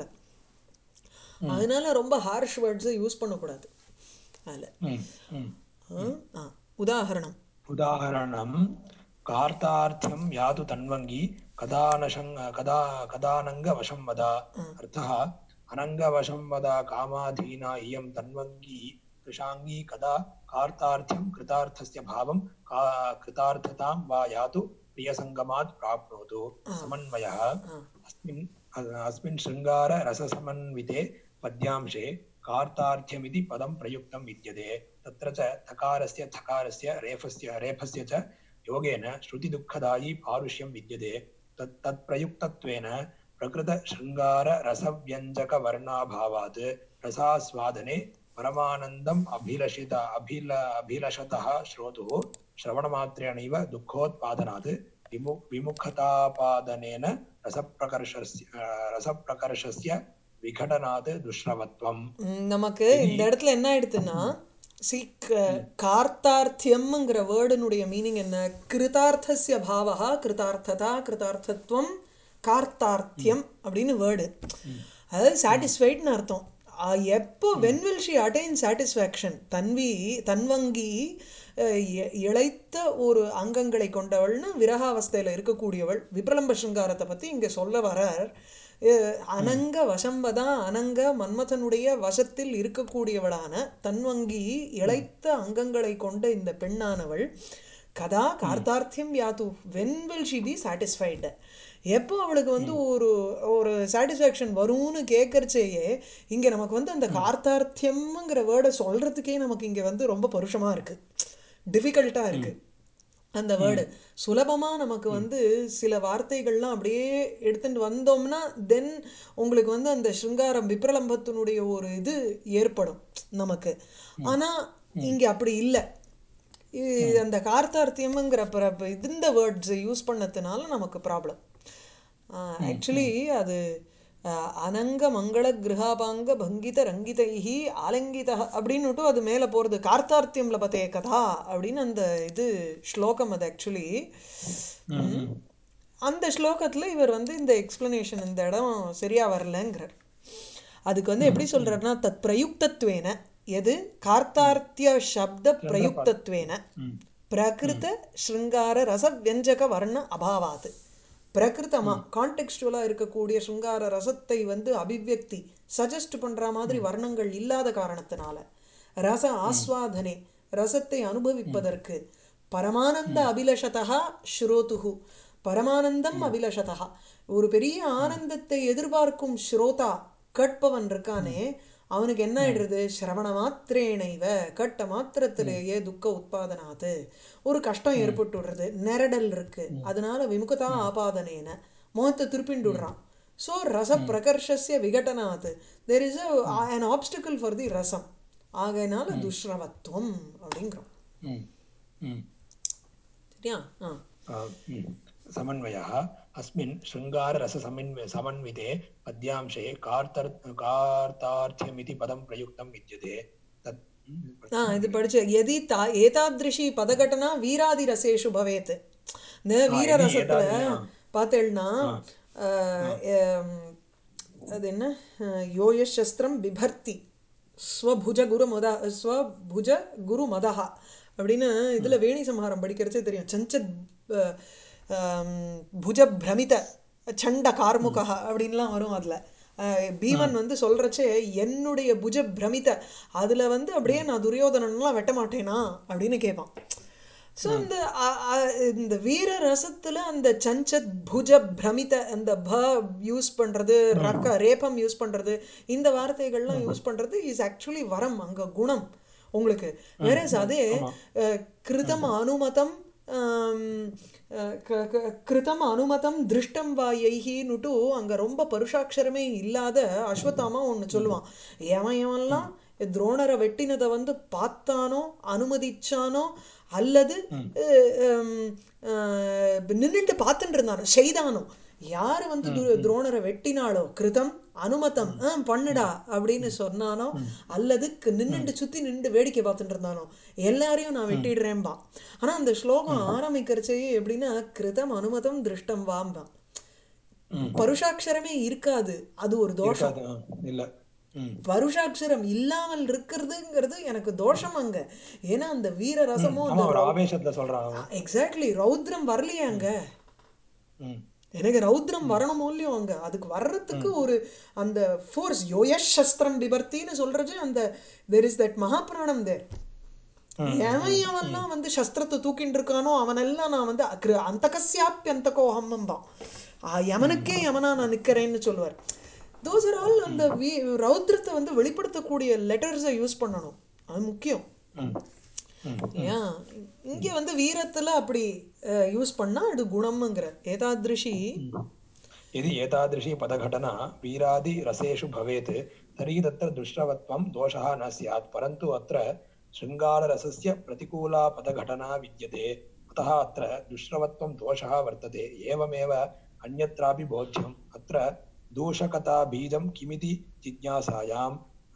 அதனால ரொம்ப ஹார்ஷ் வேர்ட்ஸை யூஸ் பண்ணக்கூடாது அதில். ஆ உதாரணம் उदाहरणं कार्तार्थ्यं यातु तन्वङ्गी कदानशं कदा कदानङ्गवशं वदा. अर्थः अनङ्गवशं वदा कामाधीना इयं तन्वङ्गी कृशाङ्गी कदा कार्तार्थ्यं कृतार्थस्य भावं का कृतार्थतां वा यातु प्रियसङ्गमात् प्राप्नोतु. समन्वयः अस्मिन् अस्मिन् शृङ्गाररससमन्विते पद्यांशे कार्तार्थ्यमिति पदं प्रयुक्तं विद्यते. तत्र च थकारस्य थकारस्य रेफस्य रेफस्य च योगेन श्रुतिदुःखदायी पारुष्यं विद्यते. तत् तत्प्रयुक्तत्वेन प्रकृतशृङ्गाररसव्यञ्जकवर्णाभावात् रसास्वादने परमानन्दम् अभिलषित अभिल अभिलषतः श्रोतुः श्रवणमात्रेणैव दुःखोत्पादनात् विमु विमुखतापादनेन रसप्रकर्षस्य रसप्रकर्षस्य विघटनात् दुष्रवत्वम्. ம், நமக்கு இந்த இடத்துல என்ன ஆயிடுதுன்னா சி கார்த்தார்த்தியம்ங்கிற வேர்டுனுடைய மீனிங் என்ன? கிருதார்த்தஸ்ய பாவகா கிருதார்த்ததா கிருதார்த்தத்துவம் கார்த்தார்த்தியம் அப்படின்னு வேர்டு. அதாவது சாட்டிஸ்ஃபைட்னு அர்த்தம். ஆ, எப்போ when will she attain satisfaction? தன்வி தன்வங்கி அஹ், இ- இளைத்த ஒரு அங்கங்களை கொண்டவள்னு விரகாவஸ்தையில் இருக்கக்கூடியவள். விப்ரலம்ப சிருங்காரத்தை பற்றி இங்கே சொல்ல வரார். அஹ், அனங்க வசம்பதா அனங்க மன்மதனுடைய வசத்தில் இருக்கக்கூடியவளான தன்வங்கி இளைத்த அங்கங்களை கொண்ட இந்த பெண்ணானவள் கதா கார்த்தார்த்தியம் யாத்து when will she be satisfied? எப்போ அவளுக்கு வந்து ஒரு ஒரு சாட்டிஸ்ஃபேக்ஷன் வரும்னு கேட்கறச்சேயே இங்கே நமக்கு வந்து அந்த கார்த்தார்த்தியம்ங்கிற வேர்டை சொல்கிறதுக்கே நமக்கு இங்கே வந்து ரொம்ப பருஷமாக இருக்குது, டிஃபிகல்ட்டாக இருக்குது. அந்த வேர்டு சுலபமாக நமக்கு வந்து சில வார்த்தைகள்லாம் அப்படியே எடுத்துட்டு வந்தோம்னா தென் உங்களுக்கு வந்து அந்த ஸ்ருங்காரம் விப்ரலம்பத்தினுடைய ஒரு இது ஏற்படும் நமக்கு. ஆனால் இங்கே அப்படி இல்லை. இ- அந்த கார்த்தார்த்தியம்ங்கிற பிர- ப- இந்த வேர்ட்ஸ் யூஸ் பண்ணதுனால நமக்கு ப்ராப்ளம். ஆக்சுவலி அது அஹ், அனங்க மங்கள கிரகாபாங்க பங்கித ரங்கிதைஹி ஆலங்கித அப்படின்னுட்டு அது மேலே போகிறது. கார்த்தார்த்தியம்ல பத்தே கதா அப்படின்னு அந்த இது ஸ்லோகம் அது ஆக்சுவலி. அந்த ஸ்லோகத்தில் இவர் வந்து இந்த எக்ஸ்பிளனேஷன் இந்த இடம் சரியாக வரலங்கிறார். அதுக்கு வந்து எப்படி சொல்கிறாருன்னா தத் பிரயுக்தத்வேன, எது கார்த்தார்த்திய சப்த பிரயுக்தத்வேன பிரகிருத ஸ்ருங்கார ரச வியஞ்சக வர்ண அபாவாத். பிரகிருத்தமா கான்டெக்ஸ்டுவலாக இருக்கக்கூடிய ஸ்ருங்கார ரசத்தை வந்து அபிவியக்தி சஜஸ்ட் பண்ணுற மாதிரி வர்ணங்கள் இல்லாத காரணத்தினால ரச ஆஸ்வாதனே ரசத்தை அனுபவிப்பதற்கு பரமானந்த அபிலஷதா ஸ்ரோதுகு பரமானந்தம் அபிலஷதா ஒரு பெரிய ஆனந்தத்தை எதிர்பார்க்கும் ஸ்ரோதா கேட்பவன் இருக்கானே அவனுக்கு என்ன ஆயிடுறது? சிரவண மாத்திரேனைவ கட்ட மாத்திரத்திலேயே துக்க உற்பாதனாது ஒரு கஷ்டம் ஏற்பட்டுடுறது, நெரடல் இருக்கு. அதனால விமுகதா ஆபாதனேன முகத்தை திருப்பிண்டு விடுறான். ஸோ ரச பிரகர்ஷஸ்ய விகடனாத் there is an obstacle for the rasam. ஆகையினால துஷ்ரவத்துவம் அப்படிங்கிறோம். ம் ம் சரியா? ஆ समन्वयः अस्मिन् शृङ्गाररससमन्वय समन्विते पद्यांशे कार्तर् कार्तार्थ्यमिति पदं प्रयुक्तं विद्यते तत् ஆ இது படிச்சு எதி தா ஏதாதிருஷி பதகட்டனா வீராதி ரசேஷு பவேத். இந்த வீர यदि ரசத்துல एतादृश பார்த்தேன்னா ஆ அது என்ன யோய சஸ்திரம் பிபர்த்தி ஸ்வபுஜ குரு மத ஸ்வபுஜ குரு மதஹா அப்படின்னு இதில் வேணி சம்ஹாரம் படிக்கிறச்சே தெரியும். சஞ்சத் புஜ பிரமித சண்ட கார்முகா அப்படின்லாம் வரும். அதில் பீமன் வந்து சொல்கிறச்சே என்னுடைய புஜ பிரமித அதில் வந்து அப்படியே நான் துரியோதனன்லாம் வெட்ட மாட்டேனா அப்படின்னு கேட்பான். ஸோ அந்த இந்த வீர ரசத்தில் அந்த சஞ்சத் புஜ பிரமித அந்த ப யூஸ் பண்ணுறது, ரக்க ரேபம் யூஸ் பண்ணுறது, இந்த வார்த்தைகள்லாம் யூஸ் பண்ணுறது இஸ் ஆக்சுவலி வரம், அங்கே குணம் உங்களுக்கு. வேற அதே கிருதம் அனுமதம் கிருதம் அனுமதம் திருஷ்டம் வாயைகின்னுட்டு அங்கே ரொம்ப பருஷாட்சரமே இல்லாத அஸ்வத்தாமா ஒன்று சொல்லுவான். எவன் எவன்லாம் துரோணரை வெட்டினதை வந்து பார்த்தானோ அனுமதிச்சானோ அல்லது நின்றுட்டு பார்த்துட்டு இருந்தானோ செய்தானோ, யார் வந்து துரோணரை வெட்டினாலோ கிருதம் அனுமதம் ஆ பண்ணுடா அப்படின்னு சொன்னானோ அல்லது நின்றுட்டு சுற்றி நின்று வேடிக்கை பார்த்துட்டு இருந்தானோ எல்லாரையும் நான் வெட்டிடுறேன்பா. ஆனால் அந்த ஸ்லோகம் ஆரம்பிக்கிறச்சே எப்படின்னா கிருதம் அனுமதம் திருஷ்டம் வாம்பான். பருஷாட்சரமே இருக்காது, அது ஒரு தோஷம். இல்லை பருஷாட்சரம் இல்லாமல் இருக்கிறதுங்கிறது எனக்கு தோஷம் அங்க. ஏன்னா அந்த வீர ரசமும் எக்ஸாக்ட்லி ரௌத்ரம் வரலையே அங்க. எனக்கு ரௌத்ரம் வரணும் இல்லையோ அங்க. அதுக்கு வர்றதுக்கு ஒரு அந்த ஃபோர்ஸ் யோயஷ் சஸ்திரம் பிபர்த்தின்னு சொல்றது அந்த தேர் இஸ் தட் மகாபிராணம் தேர். எவன் எவன்லாம் வந்து சஸ்திரத்தை தூக்கிட்டு இருக்கானோ அவனெல்லாம் நான் வந்து அந்தகஸ்யாப்பி அந்தகோஹம்பா எவனுக்கே எவனா நான் நிற்கிறேன்னு சொல்லுவார். தோஸ் ஆர் ஆல் அந்த ரௌத்ரத்தை வந்து வெளிப்படுத்தக்கூடிய லெட்டர்ஸை யூஸ் பண்ணணும், அது முக்கியம். ஏன் இங்கே வந்து வீரத்தில் அப்படி யூஸ் பண்ணால் அது குணம்ங்கிற ஏதாதிருஷி यदि एतादृशी पदघटना वीरादि रसेषु भवेत् तर्हि तत्र दुष्टवत्वं दोषः न स्यात्. परन्तु अत्र शृङ्गाररसस्य प्रतिकूला पदघटना विद्यते, अतः अत्र दुष्टवत्वं दोषः वर्तते. एवमेव अन्यत्रापि बोध्यम्. अत्र दूषकताबीजं किमिति जिज्ञासायां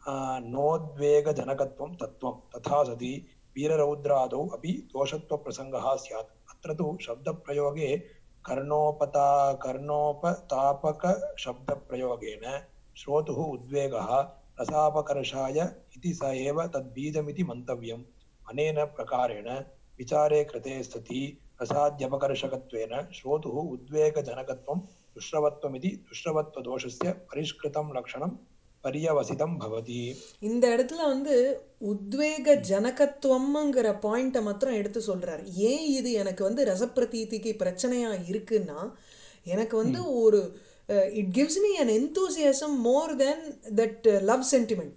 नोद्वेगजनकत्वं तत्त्वं. तथा सति वीररौद्रादौ अपि दोषत्वप्रसङ्गः स्यात्. अत्र तु शब्दप्रयोगे कर्णोपता कर्णोपतापक शब्दप्रयोगेन श्रोतुः उद्वेगः रसापकर्षाय इति स एव तद्बीजमिति मन्तव्यम्. अनेन प्रकारेण विचारे कृते सति रसाद्यपकर्षकत्वेन श्रोतुः उद्वेगजनकत्वं दुष्टवत्वमिति दुष्टवत्वदोषस्य परिष्कृतं लक्षणं பரியவசிதம் பவதி. இந்த இடத்துல வந்து உத்வேக ஜனகத்துவம்ங்கிற பாயிண்ட்டை மாத்திரம் எடுத்து சொல்றாரு. ஏன் இது எனக்கு வந்து ரசப்பிரதீதிக்கு பிரச்சனையா இருக்குன்னா, எனக்கு வந்து ஒரு it gives me an enthusiasm more then that love sentiment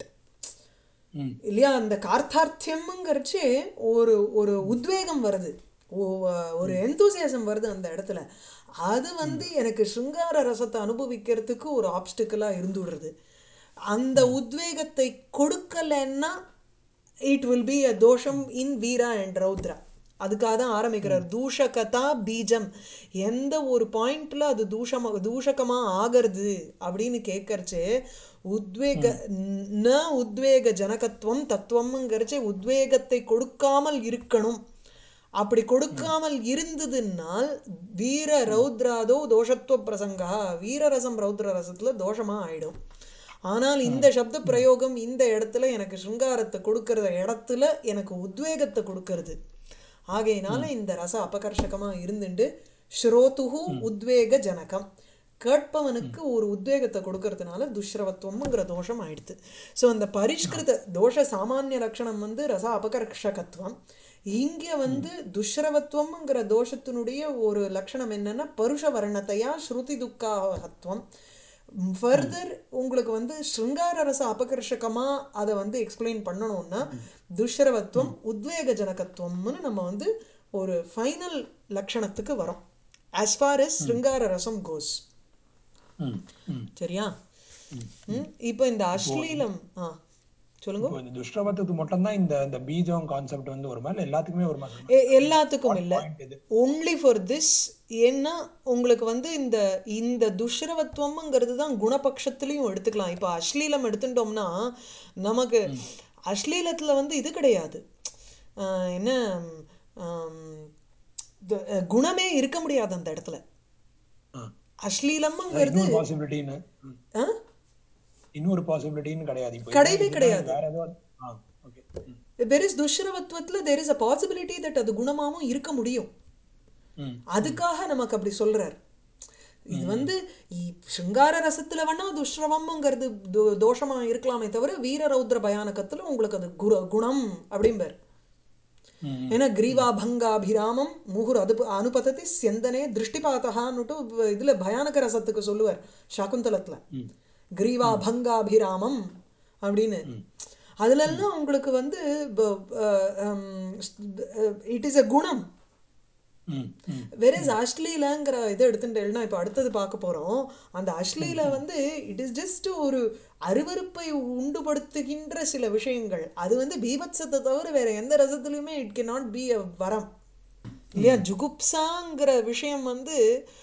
இல்லையா. அந்த கார்த்தார்த்தியம்ங்கிறச்சே ஒரு ஒரு உத்வேகம் வருது, ஒரு எந்தூசியாசம் வருது அந்த இடத்துல. அது வந்து எனக்கு சிருங்கார ரசத்தை அனுபவிக்கிறதுக்கு ஒரு ஆப்ஸ்டிக்கலாக இருந்து விடுறது. அந்த உத்வேகத்தை கொடுக்கலன்னா இட் வில் பி அ தோஷம் இன் வீரா அண்ட் ரௌத்ரா. அதுக்காக தான் ஆரம்பிக்கிறார் தூஷகதா பீஜம். எந்த ஒரு பாயிண்ட்ல அது தூஷமா தூஷகமா ஆகிறது அப்படின்னு கேட்கறச்சு உத்வேக ந உத்வேக ஜனகத்துவம் தத்துவம்ங்கிறச்சு உத்வேகத்தை கொடுக்காமல் இருக்கணும். அப்படி கொடுக்காமல் இருந்ததுனால் வீர ரௌத்ராதோ தோஷத்துவ பிரசங்கா, வீரரசம் ரௌத்ர ரசத்துல தோஷமா ஆயிடும். ஆனால் இந்த சப்த பிரயோகம் இந்த இடத்துல எனக்கு சிருங்காரத்தை கொடுக்கற இடத்துல எனக்கு உத்வேகத்தை கொடுக்கறது. ஆகையினால இந்த ரச அபகர்ஷகமா இருந்துட்டு ஸ்ரோதுஹு உத்வேக ஜனகம், கேட்பவனுக்கு ஒரு உத்வேகத்தை கொடுக்கறதுனால துஷ்ரவத்துவம்ங்கிற தோஷம் ஆயிடுது. ஸோ அந்த பரிஷ்கிருத தோஷ சாமானிய லட்சணம் வந்து ரச அபகர்ஷகத்துவம். இங்கே வந்து துஷ்ரவத்துவம்ங்கிற தோஷத்தினுடைய ஒரு லட்சணம் என்னன்னா பருஷ வர்ணத்தையா ஸ்ருதி துக்காகத்துவம். ஃபர்தர் உங்களுக்கு வந்து ஸ்ருங்கார ரச அபகர்ஷகமா அதை வந்து எக்ஸ்பிளைன் பண்ணணும்னா துஷ்ரவத்துவம் உத்வேக ஜனகத்துவம்னு நம்ம வந்து ஒரு ஃபைனல் லட்சணத்துக்கு வரோம் as far as ஸ்ருங்கார ரசம் கோஸ். ம் ம் சரியா? ம் ம் ம் இப்போ இந்த இப்போ அஸ்லீலம் ஆ சொல்லுங்க. இப்போ இந்த துஷ்டவத்துக்கு மட்டும்தான் இந்த இந்த பீஜம் கான்செப்ட் வந்து வருமா இல்லை எல்லாத்துக்குமே வருமா சார்? எ ஐ மீன் எல்லாத்துக்கும் வாட் இல்லை, பாயிண்ட் இது? Only for this. ஏன்னா உங்களுக்கு வந்து இந்த இந்த துஷ்ரவத்துவம்ங்கிறது தான் குணபக்ஷத்துலேயும் எடுத்துக்கலாம். இப்போ அஸ்லீலம் எடுத்துட்டோம்னா நமக்கு ம் அஸ்லீலத்தில் வந்து இது கிடையாது. ஆஹ் என்ன ஆம், த- குணமே இருக்க முடியாது அந்த இடத்துல. ஆ அதான் அஸ்லீலம்ங்கிறது இன்னொரு பாசிபிலிட்டின்னு. ம் ஆ, இன்னொரு பாசிபிலிட்டின்னு கிடையாது. இப்போ இதுதான் கிடையவே இதுதான் இது கிடையாது. வேற ஏதோ. ஆ ஓகே. ம் தெர் இஸ் துஷ்ரவத்துவத்தில் there is a possibility that அது குணமாகவும் இருக்க முடியும். ம் ம் அதுக்காக நமக்கு அப்படி சொல்றார். இது ம் வந்து இ- சிங்கார ரசத்துல வேணா துஷ்ரவம்ங்கிறது தோ- தோஷமா இருக்கலாமே தவிர வீர ரௌத்ர பயானகத்துல உங்களுக்கு அது குர குணம் அப்படிம்பார். ம் ஏன்னா ம் கிரீவாபங்காபிராமம் முகுர் அது அனுபதத்தி செந்தனே திருஷ்டிபாத்தகான்னுட்டு இதுல பயானக ரசத்துக்கு சொல்லுவார் சாகுந்தலத்துல. ம் ம் கிரீவாபங்காபிராமம் அப்படின்னு ம் ம் அதுலெல்லாம் உங்களுக்கு வந்து இட் இஸ் a குணம். ம் ம் வெரஸ் ம் அஷ்லீலங்கிற இதை எடுத்துட்டேன்னா இப்போ அடுத்தது பார்க்க போகிறோம். அந்த ம் அஷ்லீல ம் வந்து இட் இஸ் ஜஸ்ட் ஒரு அருவருப்பை உண்டுபடுத்துகின்ற சில விஷயங்கள். அது வந்து பீபத்சத்தை தவிர வேற எந்த ரசத்துலையுமே it can not be a வரம் இல்லையா? ம் ஜுகுப்சாங்கிற விஷயம் வந்து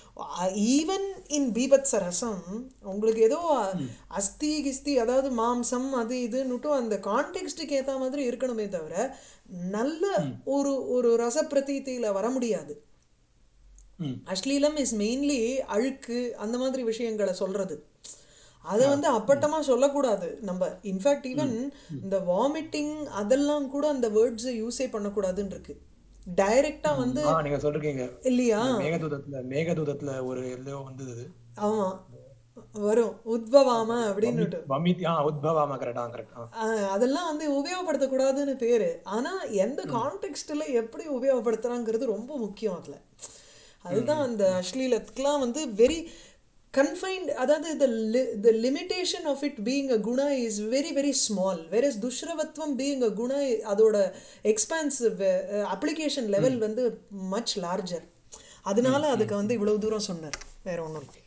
ஈவன் இன் பீபத்ச ரசம் உங்களுக்கு ஏதோ ம் அஸ்தி கிஸ்தி அதாவது மாம்சம் அது இதுன்னுட்டும் அந்த கான்டெக்ஸ்டுக்கு ஏற்ற மாதிரி இருக்கணுமே தவிர நல்ல ம் ஒரு ஒரு ரசப்பிரதீதியில் வர முடியாது. ம் அஸ்லீலம் இஸ் மெயின்லி அழுக்கு அந்த மாதிரி விஷயங்களை சொல்கிறது. அதை ஆ வந்து ம் அப்பட்டமாக சொல்லக்கூடாது நம்ம. இன்ஃபேக்ட் ஈவன் ம் ம் இந்த வாமிட்டிங் அதெல்லாம் கூட அந்த வேர்ட்ஸை யூஸே பண்ணக்கூடாதுன்னு இருக்கு டைரெக்டாக ம் வந்து ஆ நீங்க சொல்றீங்க. இல்லையா? இந்த மேகதூதத்துல மேகதூதத்துல ஒரு ஏதோ வந்தது. ஆமாம் வரும் உத்பவாம சாரி வமித் அப்படின்னுட்டு. வமித் ஆ உத்பவாமா கரெக்டா கரெக்ட். ஆ ஆஹ் அதெல்லாம் வந்து உபயோகப்படுத்தக்கூடாதுன்னு பேர். ஆனால் எந்த ம் கான்டெக்ஸ்டில் எப்படி உபயோகப்படுத்துகிறாங்கிறது ரொம்ப முக்கியம் அதில். ம் அதுதான் ம் அந்த ம் அஸ்லீலத்துக்கெலாம் வந்து வெரி கன்ஃபைன்ட். அதாவது the the limitation of it being a குணா is very very small. Whereas துஷ்ரவத்வம் பீயிங் அ குணா அதோட எக்ஸ்பான்சிவ் அப்ளிகேஷன் ம் லெவல் வந்து மச் லார்ஜர். ம் அதனால ம் அதுக்கு வந்து ம் இவ்வளவு தூரம் சொன்னார். வேற ஒன்றும் இல்லை.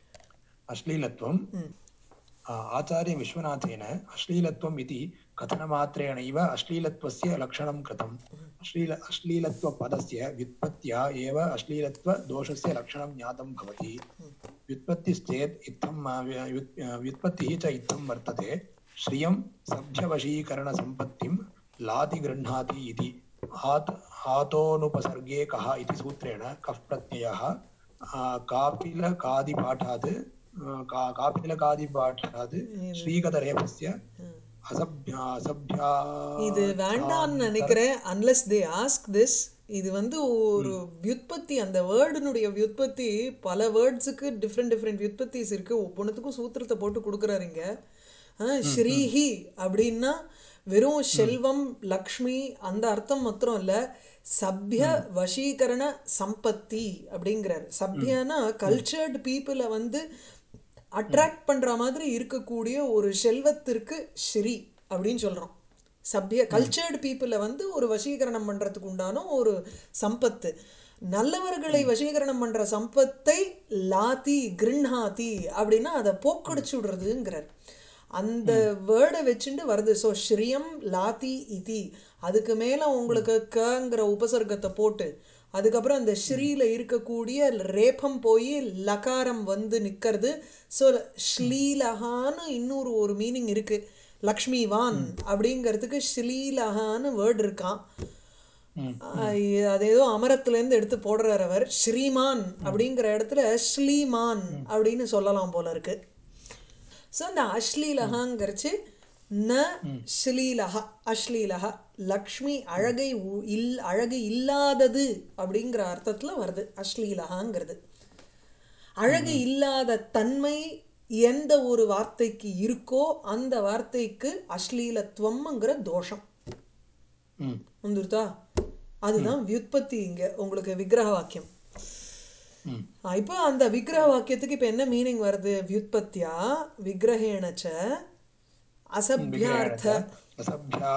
अश्लीलत्वम् आ, आचार्य विश्वनाथेन अश्लीलत्वम् इति कथनमात्रेणैव अश्लीलत्वस्य लक्षणं कृतम्। अश्लील अश्लीलत्वपदस्य व्युत्पत्त्या एव अश्लीलत्वदोषस्य लक्षणं ज्ञातं भवति। व्युत्पत्तिश्चेत् इत्थं आ, व्य- व्युत्- आ, व्युत्पत्तिः च इत्थं वर्तते। श्रियं सभ्यवशीकरणसम्पत्तिं लाति गृह्णाति इति। आत् आतोनुपसर्गे कः इति सूत्रेण कः प्रत्ययः आ, कापिलकादिपाठात् का कापिलकादिपाठात् இது श्रीगतरेफस्य असभ्या இது வேண்டான்னு असभ्यार्थान्तर। நினைக்கிறேன் அன்லெஸ் தே ஆஸ்க் திஸ். இது வந்து ஒரு ம் வியுத்பத்தி, அந்த வேர்டுனுடைய வியுத்பத்தி பல வேர்ட்ஸுக்கு டிஃப்ரெண்ட் டிஃப்ரெண்ட் வியுத்பத்திஸ் இருக்குது. ஒவ்வொன்றுத்துக்கும் சூத்திரத்தை போட்டு கொடுக்குறாருங்க. ம் ம் ஸ்ரீஹி அப்படின்னா வெறும் ம் செல்வம் லக்ஷ்மி அந்த அர்த்தம் மாத்திரம் இல்லை. சப்ய ம் வசீகரண சம்பத்தி அப்படிங்கிறார். ம் சப்யனா ம் கல்ச்சர்டு பீப்புளை வந்து ம் அட்ராக்ட் பண்ணுற மாதிரி இருக்கக்கூடிய ஒரு செல்வத்திற்கு ஸ்ரீ அப்படின்னு சொல்கிறோம். சப்ய ம் கல்ச்சர்டு பீப்புளை வந்து ஒரு வசீகரணம் பண்ணுறதுக்கு உண்டான ஒரு சம்பத்து. நல்லவர்களை ம் வசீகரணம் பண்ணுற சம்பத்தை லாத்தி கிருண்ணாத்தி அப்படின்னா அதை ம் போக்கடிச்சு விடுறதுங்கிறார். அந்த ம் வேர்டை வச்சுட்டு வருது. ஸோ ஸ்ரீயம் லாத்தி இதி, அதுக்கு மேலே ம் உங்களுக்கு கங்கிற உபசர்க்கத்தை போட்டு அதுக்கப்புறம் அந்த ம் ஸ்ரீல இருக்கக்கூடிய ரேபம் போய் லகாரம் வந்து நிற்கிறது. ஸோ ம் ஸ்லீலகான்னு இன்னொரு ஒரு மீனிங் இருக்குது. லக்ஷ்மிவான் ம் அப்படிங்கிறதுக்கு ஸ்லீலகான்னு வேர்டு இருக்கான். ம் ம் ஆஹ் அது ஏதோ அமரத்துலேருந்து எடுத்து போடுறார் அவர். ஸ்ரீமான் ம் அப்படிங்கிற இடத்துல ஸ்லீமான் ம் அப்படின்னு சொல்லலாம் போல இருக்கு. ஸோ அந்த ம் அஸ்லீலகாங்கிறச்சு ந ம் ஸ்லீலகா அஸ்லீலகா லக்ஷ்மி ம் அழகை உ- இல் அழகு இல்லாதது அப்படிங்கிற அர்த்தத்தில் வருது அஸ்லீலகாங்கிறது. அழகு ம் இல்லாத தன்மை எந்த ஒரு வார்த்தைக்கு இருக்கோ அந்த வார்த்தைக்கு அஸ்லீலத்துவம்ங்கிற தோஷம் ம் வந்துருதா. ம் அதுதான் வியுத்பத்தி இங்கே உங்களுக்கு விக்கிரக வாக்கியம். ம் ஆ, இப்போ அந்த விக்கிரக வாக்கியத்துக்கு இப்போ என்ன மீனிங் வருது? வியுத்பத்தியா விக்கிரகேணச்ச विग्रहेण அசபியார்த்த. च असभ्या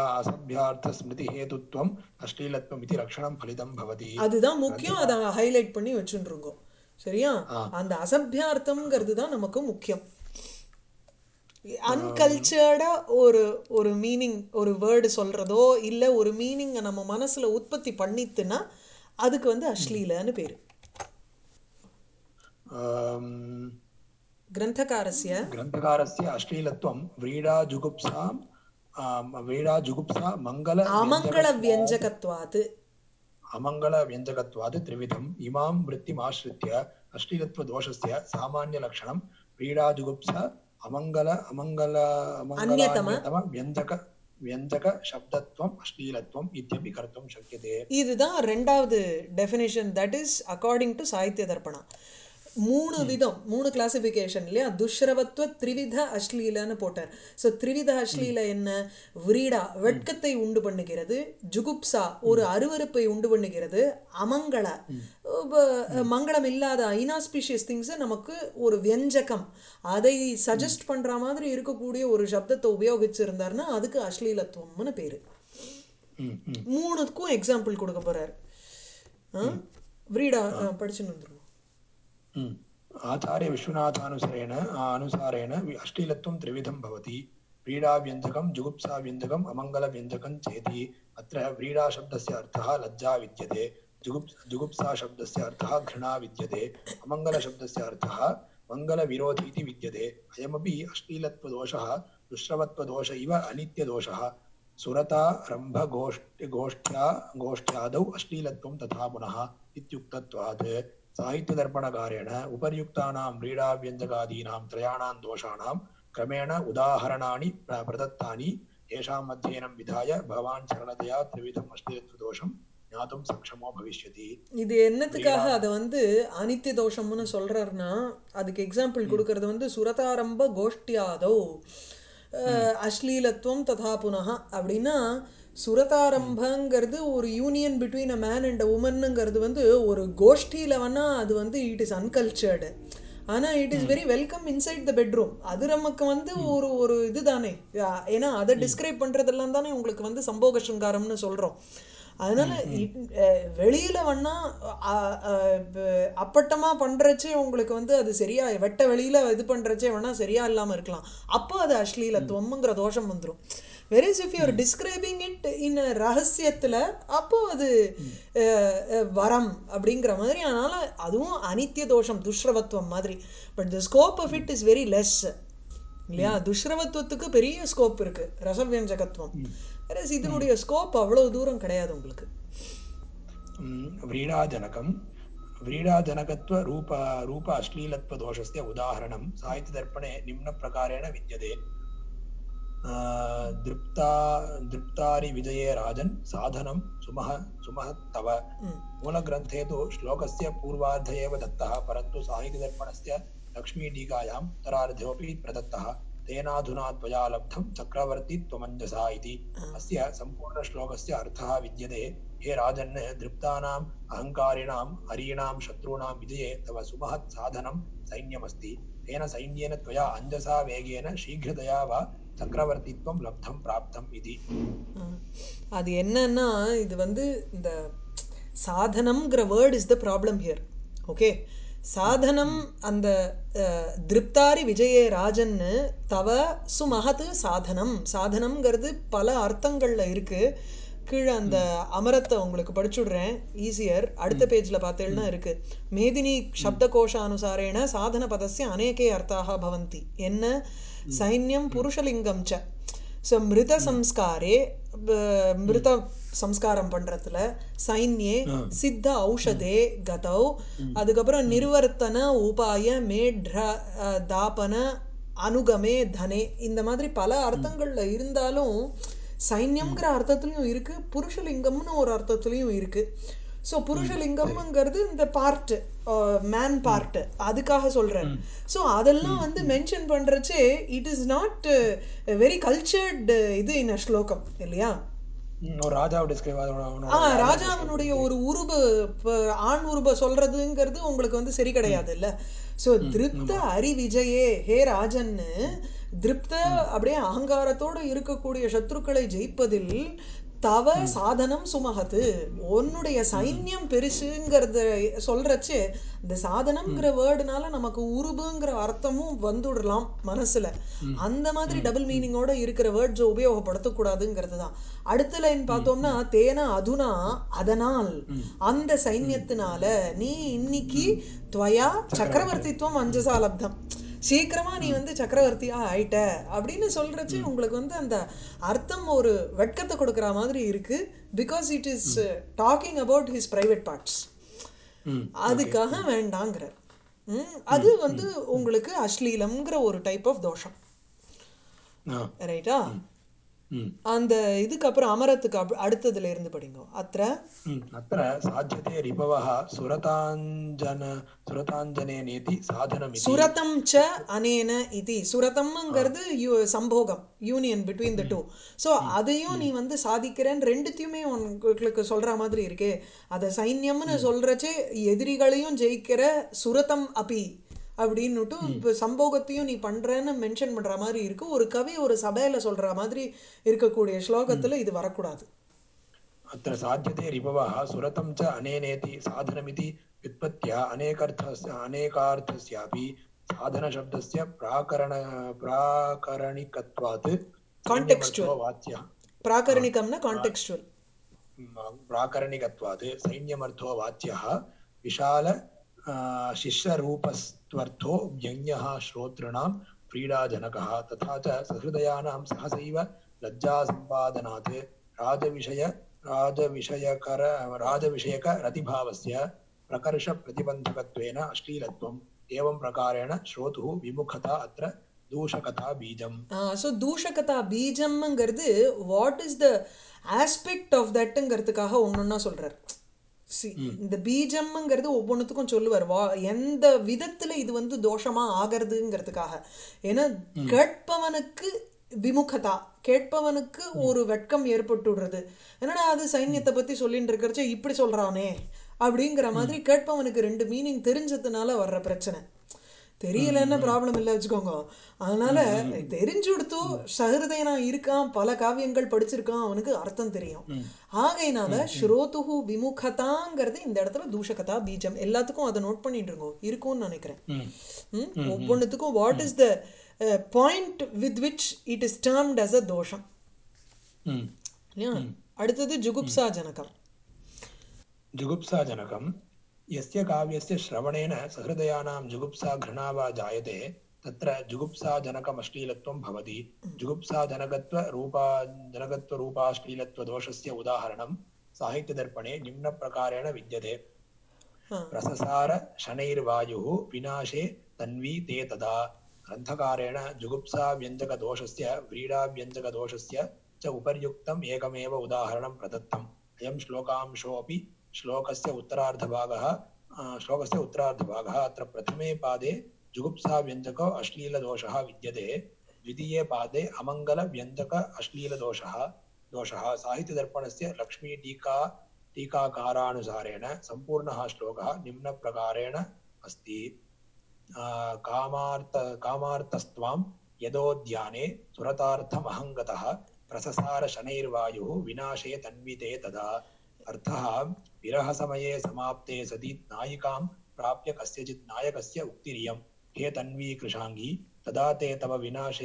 असभ्यार्थस्मृतिहेतुत्वम् अश्लीलत्वम् इति लक्षणं फलितं भवति। அதுதான் முக்கியம். ग्रन्थका அதை ஹைலைட் பண்ணி வச்சுருங்கோ. சரியா? ஆ அந்த அசபியார்த்தம்ங்கிறது தான் நமக்கு முக்கியம். ஆம், அன்கல்ச்சர்டா ஒரு ஒரு மீனிங் ஒரு வேர்டு சொல்றதோ இல்ல ஒரு மீனிங்கை நம்ம மனசுல உற்பத்தி பண்ணித்துன்னா அதுக்கு வந்து ம், அஸ்லீலன்னு பேரு. ஆம், கிரந்தகாரஸ்ய ग्रन्थकारस्य अश्लीलत्वं व्रीडा जुगुप्सा आम, व्रीडा जुगुप्सा मङ्गल அமங்கள व्यञ्जकत्वात् வியஞ்சகத்வாத்து. अमङ्गलव्यञ्जकत्वात् त्रिविधम् इमां वृत्तिमाश्रित्य अश्लीलत्वदोषस्य सामान्यलक्षणं व्रीडा जुगुप्सा अमङ्गल अमङ्गल அந்நியதம अमङ्गलान्यतमव्यञ्जक व्यञ्जकशब्दत्वम् अश्लीलत्वम् इत्यपि कर्तुं शक्यते. இதுதான் ரெண்டாவது definition. That is according to Sahitya Darpana. மூணு ம், விதம், மூணு கிளாசிஃபிகேஷன் இல்லையா? துஷ்ரவத்வ த்ரிவித அஸ்லீலன்னு போட்டார். ஸோ த்ரிவித ம், அஸ்லீல என்ன? விரீடா ம், வெட்கத்தை உண்டு பண்ணுகிறது, ஜுகுப்சா ஒரு ம், அருவருப்பை உண்டு பண்ணுகிறது, அமங்கள ம், வ- ம், மங்களம் இல்லாத இனாஸ்பிஷியஸ் திங்ஸை நமக்கு ஒரு வியஞ்சகம் அதை ம், சஜஸ்ட் பண்ற மாதிரி இருக்கக்கூடிய ஒரு சப்தத்தை உபயோகிச்சிருந்தாருன்னா அதுக்கு அஸ்லீலத்துவம்னு பேரு. ம், ம், மூணுக்கும் எக்ஸாம்பிள் கொடுக்க போறாரு. ம். விரீடா ஆ படிச்சுன்னு வந்துருவோம். ம். आचार्यविश्वनाथानुसरेण अनुसारेण वि- अश्लीलत्वं त्रिविधं भवति व्रीडाव्यञ्जकं जुगुप्साव्यञ्जकम् अमङ्गलव्यञ्जकं चेति अत्र व्रीडाशब्दस्य अर्थः लज्जा विद्यते जुगुप् जुगुप्साशब्दस्य अर्थः घृणा विद्यते अमङ्गलशब्दस्य अर्थः मङ्गलविरोधी इति विद्यते अयमपि अश्लीलत्वदोषः दुष्प्रवत्वदोष इव अनित्यदोषः सुरतारम्भगोष्ठ गोष्ठ्या गोष्ठ्यादौ अश्लीलत्वं तथा पुनः इत्युक्तत्वात् साहित्यदर्पणकारेण उपर्युक्तानां व्रीडाव्यञ्जकादीनां त्रयाणां दोषाणां क्रमेण उदाहरणानि प्र- प्रदत्तानि येषाम् अध्ययनं विधाय भवान् सरलतया त्रिविधम् अश्लीलत्वदोषं ज्ञातुं सक्षमो भविष्यति. இது என்னத்துக்காக व्रीडा அதை வந்து அனித்திய தோஷம்னு சொல்றாருன்னா அதுக்கு எக்ஸாம்பிள் ம், கொடுக்கறது வந்து சுரதாரம்ப கோஷ்டியாதோ ம், அஹ், அஸ்லீலத்துவம் ததா புனः அப்படின்னா ம், சுரதாரம்பங்கிறது ஒரு union between a man and a உமனுங்கிறது வந்து ஒரு கோஷ்டியில் வேணா அது வந்து இட் இஸ் அன்கல்ச்சர்டு. ஆனால் it is hmm, very welcome inside the bedroom. அது நமக்கு வந்து ம், ஒரு ஒரு இது தானே. ஏன்னா அதை ம், டிஸ்கிரைப் பண்ணுறதெல்லாம் தானே உங்களுக்கு வந்து சம்போக சிருங்காரம்னு சொல்கிறோம். அதனால ம், ம், இட்- அஹ் வெளியில வேணா அஹ், அஹ், வ- அப்பட்டமா பண்றச்சே உங்களுக்கு வந்து அது சரியா வெட்ட வெளியில இது பண்றச்சே வேணா சரியா இல்லாம இருக்கலாம். அப்போ அது ம், அஸ்லீலத்துவம்ங்கிற தோஷம் வந்துடும். Whereas if you are hmm, describing it in ரகசியத்துல அப்போ அது ம், அஹ், அஹ், வரம் அப்படிங்கிற மாதிரி. அதனால அதுவும் அனித்திய தோஷம் துஷ்ரவத்துவம் மாதிரி. But the scope of hmm, it is very less இல்லையா? ம், துஷ்ரவத்துவத்துக்கு பெரிய ஸ்கோப் இருக்கு ரசவியஞ்சகத்துவம். ம், வேறஸ் ம். இதனுடைய ஸ்கோப் அவ்வளவு தூரம் கிடையாது உங்களுக்கு. व्रीडाजनकं व्रीडाजनकत्व रूप रूप अश्लीलत्वदोषस्य उदाहरणं साहित्यदर्पणे निम्नप्रकारेण विद्यते. दृप्ता दृप्तारिविजये राजन् साधनं सुमह सुमहत्तव ம் मूलग्रन्थे तु श्लोकस्य पूर्वार्ध एव दत्तः परन्तु साहित्यदर्पणस्य लक्ष्मीटीकायाम् उत्तरार्धोऽपि प्रदत्तः तेनाधुना त्वया लब्धं चक्रवर्तित्वमञ्जसा इति। अस्य सम्पूर्णश्लोकस्य अर्थः विद्यते हे राजन् दृप्तानाम् अहङ्कारिणाम् हरीणां शत्रूणां विजये तव सुमहत् साधनं सैन्यमस्ति तेन सैन्येन त्वया अञ्जसा वेगेन शीघ्रतया वा चक्रवर्तित्वं लब्धं प्राप्तम् इति। ஆ. அது என்னன்னா இது வந்து இந்த சாதனம்ங்கிற word is the problem here. Okay, ம், சாதனம் ம், அந்த அஹ், திருப்தாரி விஜயே ராஜன்னு தவ சுமகத்து சாதனம். சாதனம்ங்கிறது பல அர்த்தங்கள்ல இருக்கு. கீழே அந்த ம், அமரத்தை உங்களுக்கு படிச்சுடுறேன் ஈஸியர். அடுத்த ம், பேஜில் பார்த்தேன்னா ம், இருக்கு. மேதினி ம், சப்தகோஷானுசாரேண சாதன பதஸ்ய அநேகே அர்த்தாக பவந்தி. என்ன? ம், சைன்யம் ம், புருஷலிங்கம் ச. ஸோ மிருத ம், சம்ஸ்காரே ப- ம், மிருத சம்ஸ்காரம் பண்ணுறதுல சைன்யே ஆ, சித்த ம், ஔஷதே கதௌ. ம், அதுக்கப்புறம் ம், நிர்வர்த்தன உபாய மேட்ர அஹ், தாபன அனுகமே தனே. இந்த மாதிரி பல ம், அர்த்தங்கள்ல இருந்தாலும் ம், சைன்யம்ங்கிற அர்த்தத்துலையும் இருக்கு, புருஷலிங்கம்னு ஒரு அர்த்தத்துலையும் இருக்கு. ஸோ ம், சரி. புருஷலிங்கம்ங்கிறது இந்த பார்ட்டு, மேன் ம், பார்ட்டு, அதுக்காக சொல்றார். ம், ஸோ அதெல்லாம் ம், வந்து ம், மென்ஷன் பண்றச்சே it is not very cultured இது இன் அ ஸ்லோகம் இல்லையா? ம். ஒரு ராஜாவை டிஸ்கிரைப் அவனோட ஆ அவனோட யாரையும் டிஸ்கிரைப் ராஜாவினுடைய பண்ணி. ஒரு உருபு இப்ப ஆண் உருப சொல்றதுங்கிறது உங்களுக்கு வந்து சரி ம், கிடையாது இல்ல. ஸோ ம், திருப்த ஆமா. அரிவிஜயே ஹே ராஜன்னு ம், திருப்த ம், அப்படியே அகங்காரத்தோடு இருக்கக்கூடிய சத்ருக்களை ஜெயிப்பதில் தவ சாதனம் சுமகத்து, உன்னுடைய சைன்யம் பெருசுங்கிறத சொல்றச்சு இந்த சாதனம்ங்கிற வேர்டுனால நமக்கு உருபுங்கிற அர்த்தமும் வந்துடலாம் மனசுல. அந்த மாதிரி டபுள் மீனிங்கோட இருக்கிற வேர்ட்ஸ் உபயோகப்படுத்தக்கூடாதுங்கிறது தான். அடுத்த லைன் பார்த்தோம்னா தேன அதுனா அதனால் அந்த சைன்யத்தினால நீ இன்னைக்கு துவயா சக்கரவர்த்தித்துவம் அஞ்சசா லப்தம், சீக்கிரமா நீ வந்து சக்கரவர்த்தியா ஆயிட்ட அப்படின்னு சொல்றச்சு உங்களுக்கு வந்து அந்த அர்த்தம் ஒரு வெட்கத்தை கொடுக்குற மாதிரி இருக்கு. Because it is talking about his private parts. அதுக்காக வேண்டாங்கிற அது வந்து உங்களுக்கு அஸ்லீலம்ங்கிற ஒரு டைப் ஆஃப் தோஷம். ரைட்டா? அந்த இதுக்கு அப்புறம் அமரத்துக்கு அடுத்ததுல இருந்து படிங்க. அத்திர அத்திர சாத்தியதே ரிபவஹ சுரதாஞ்சன சுரதாஞ்சனேனேதி சாதனமிதி. சுரதம் ச அனேன இதி. சுரதம்ங்கிறது சம்போகம், union between the two. So அதையும் நீ வந்து சாதிக்கிறேன்னு ரெண்டுத்தையுமே உங்களுக்கு சொல்ற மாதிரி இருக்கே. அதை சைன்யம்னு சொல்றச்சே எதிரிகளையும் ஜெயிக்கிற சுரதம் அபி அப்படின்னுட்டு இப்போ சம்போகத்தையும் நீ பண்றேன்னு மென்ஷன் பண்ற மாதிரி இருக்கு. ஒரு கவி ஒரு சபையில சொல்ற மாதிரி இருக்கக்கூடிய ஸ்லோகத்துல இது வரக்கூடாது. अत्र साध्यते रिपवः सुरतं च अनेनेति साधनमिति व्युत्पत्त्या अनेकार्थस्य अनेकार्थस्यापि साधनशब्दस्य प्राकरण प्राकरणिकत्वात् सैन्यमर्थो वाच्यः. प्राकरणिकं न कांटेक्स्चुअल. प्राकरणिकत्वात् सैन्यमर्थो वाच्यः विशाल शिष्यरूपस्त्वर्थो व्यङ्ग्यः श्रोतॄणां क्रीडाजनकः तथा च सहृदयानां सहसैव लज्जासम्पादनात् राजविषय राजविषयकर राजविषयक रतिभावस्य प्रकर्ष प्रतिबन्धकत्वेन अश्लीलत्वम् एवं प्रकारेण श्रोतुः विमुखता अत्र दूषकता बीजम. सो दूषकता बीजம்ங்கிறது what is the aspect of தட்ங்கிறதுக்காக ஒன்னொன்னா சொல்றார். இந்த பீஜம்ங்கிறது ஒவ்வொன்றுத்துக்கும் சொல்லுவார் எந்த விதத்துல இது வந்து தோஷமா ஆகிறதுங்கிறதுக்காக. ஏன்னா கேட்பவனுக்கு விமுகதா, கேட்பவனுக்கு ஒரு வெட்கம் ஏற்பட்டுடுறது. என்னடா அது சைன்யத்தை பத்தி சொல்லிட்டு இருக்கிறச்சே இப்படி சொல்றானே அப்படிங்கிற மாதிரி கேட்பவனுக்கு ரெண்டு மீனிங் தெரிஞ்சதுனால வர்ற பிரச்சனை. தெரியலன்னு ப்ராப்ளம் இல்லை வச்சுக்கோங்க. அதனால தெரிஞ்சுடுத்து சஹிருதயனா இருக்கான், பல காவியங்கள் படிச்சிருக்கான், அவனுக்கு அர்த்தம் தெரியும். ஆகையினால ஸ்ரோதுஹு விமுகதாங்கிறது இந்த இடத்துல தூஷகதா பீஜம். எல்லாத்துக்கும் அதை நோட் பண்ணிட்டு இருக்கோம் இருக்கும்னு நினைக்கிறேன். ஒவ்வொன்றுத்துக்கும் what is the point with which it is termed as a தோஷம். அடுத்தது ஜுகுப்சா ஜனகம். ஜுகுப்சா ஜனகம் यस्य काव्यस्य श्रवणेन सहृदयानां जुगुप्सा घृणा वा जायते तत्र जुगुप्सा जनकमश्लीलत्वं भवति. जुगुप्सा जनकत्व रूपा जनकत्व रूपाश्लीलत्व दोषस्य उदाहरणं साहित्यदर्पणे निम्नप्रकारेण विद्यते. प्रससार शनैर्वायुः विनाशे तन्वी ते तदा. ग्रन्थकारेण जुगुप्सा व्यञ्जकदोषस्य व्रीडाव्यञ्जकदोषस्य च उपर्युक्तम् एकमेव उदाहरणं प्रदत्तम्. अयं श्लोकांशोऽपि श्लोकस्य उत्तरार्धभागः श्लोकस्य उत्तरार्धभागः. अत्र प्रथमे पादे जुगुप्सा व्यञ्जको अश्लीलदोषः विद्यते, द्वितीये पादे अमङ्गलव्यञ्जक अश्लीलदोषः दोषः. साहित्यदर्पणस्य लक्ष्मीटीका टीकाकारानुसारेण सम्पूर्णः श्लोकः निम्नप्रकारेण अस्ति. कामार्थ कामार्थस्त्वां यदोद्याने सुरतार्थमहङ्गतः प्रससार शनैर्वायुः विनाशे तन्विते तदा. अर्थः विरह समये समाप्ते सति नायिकां प्राप्य कस्यचित् नायकस्य उक्तिरियं हे तन्वी कृशाङ्गी तदा ते तव विनाशे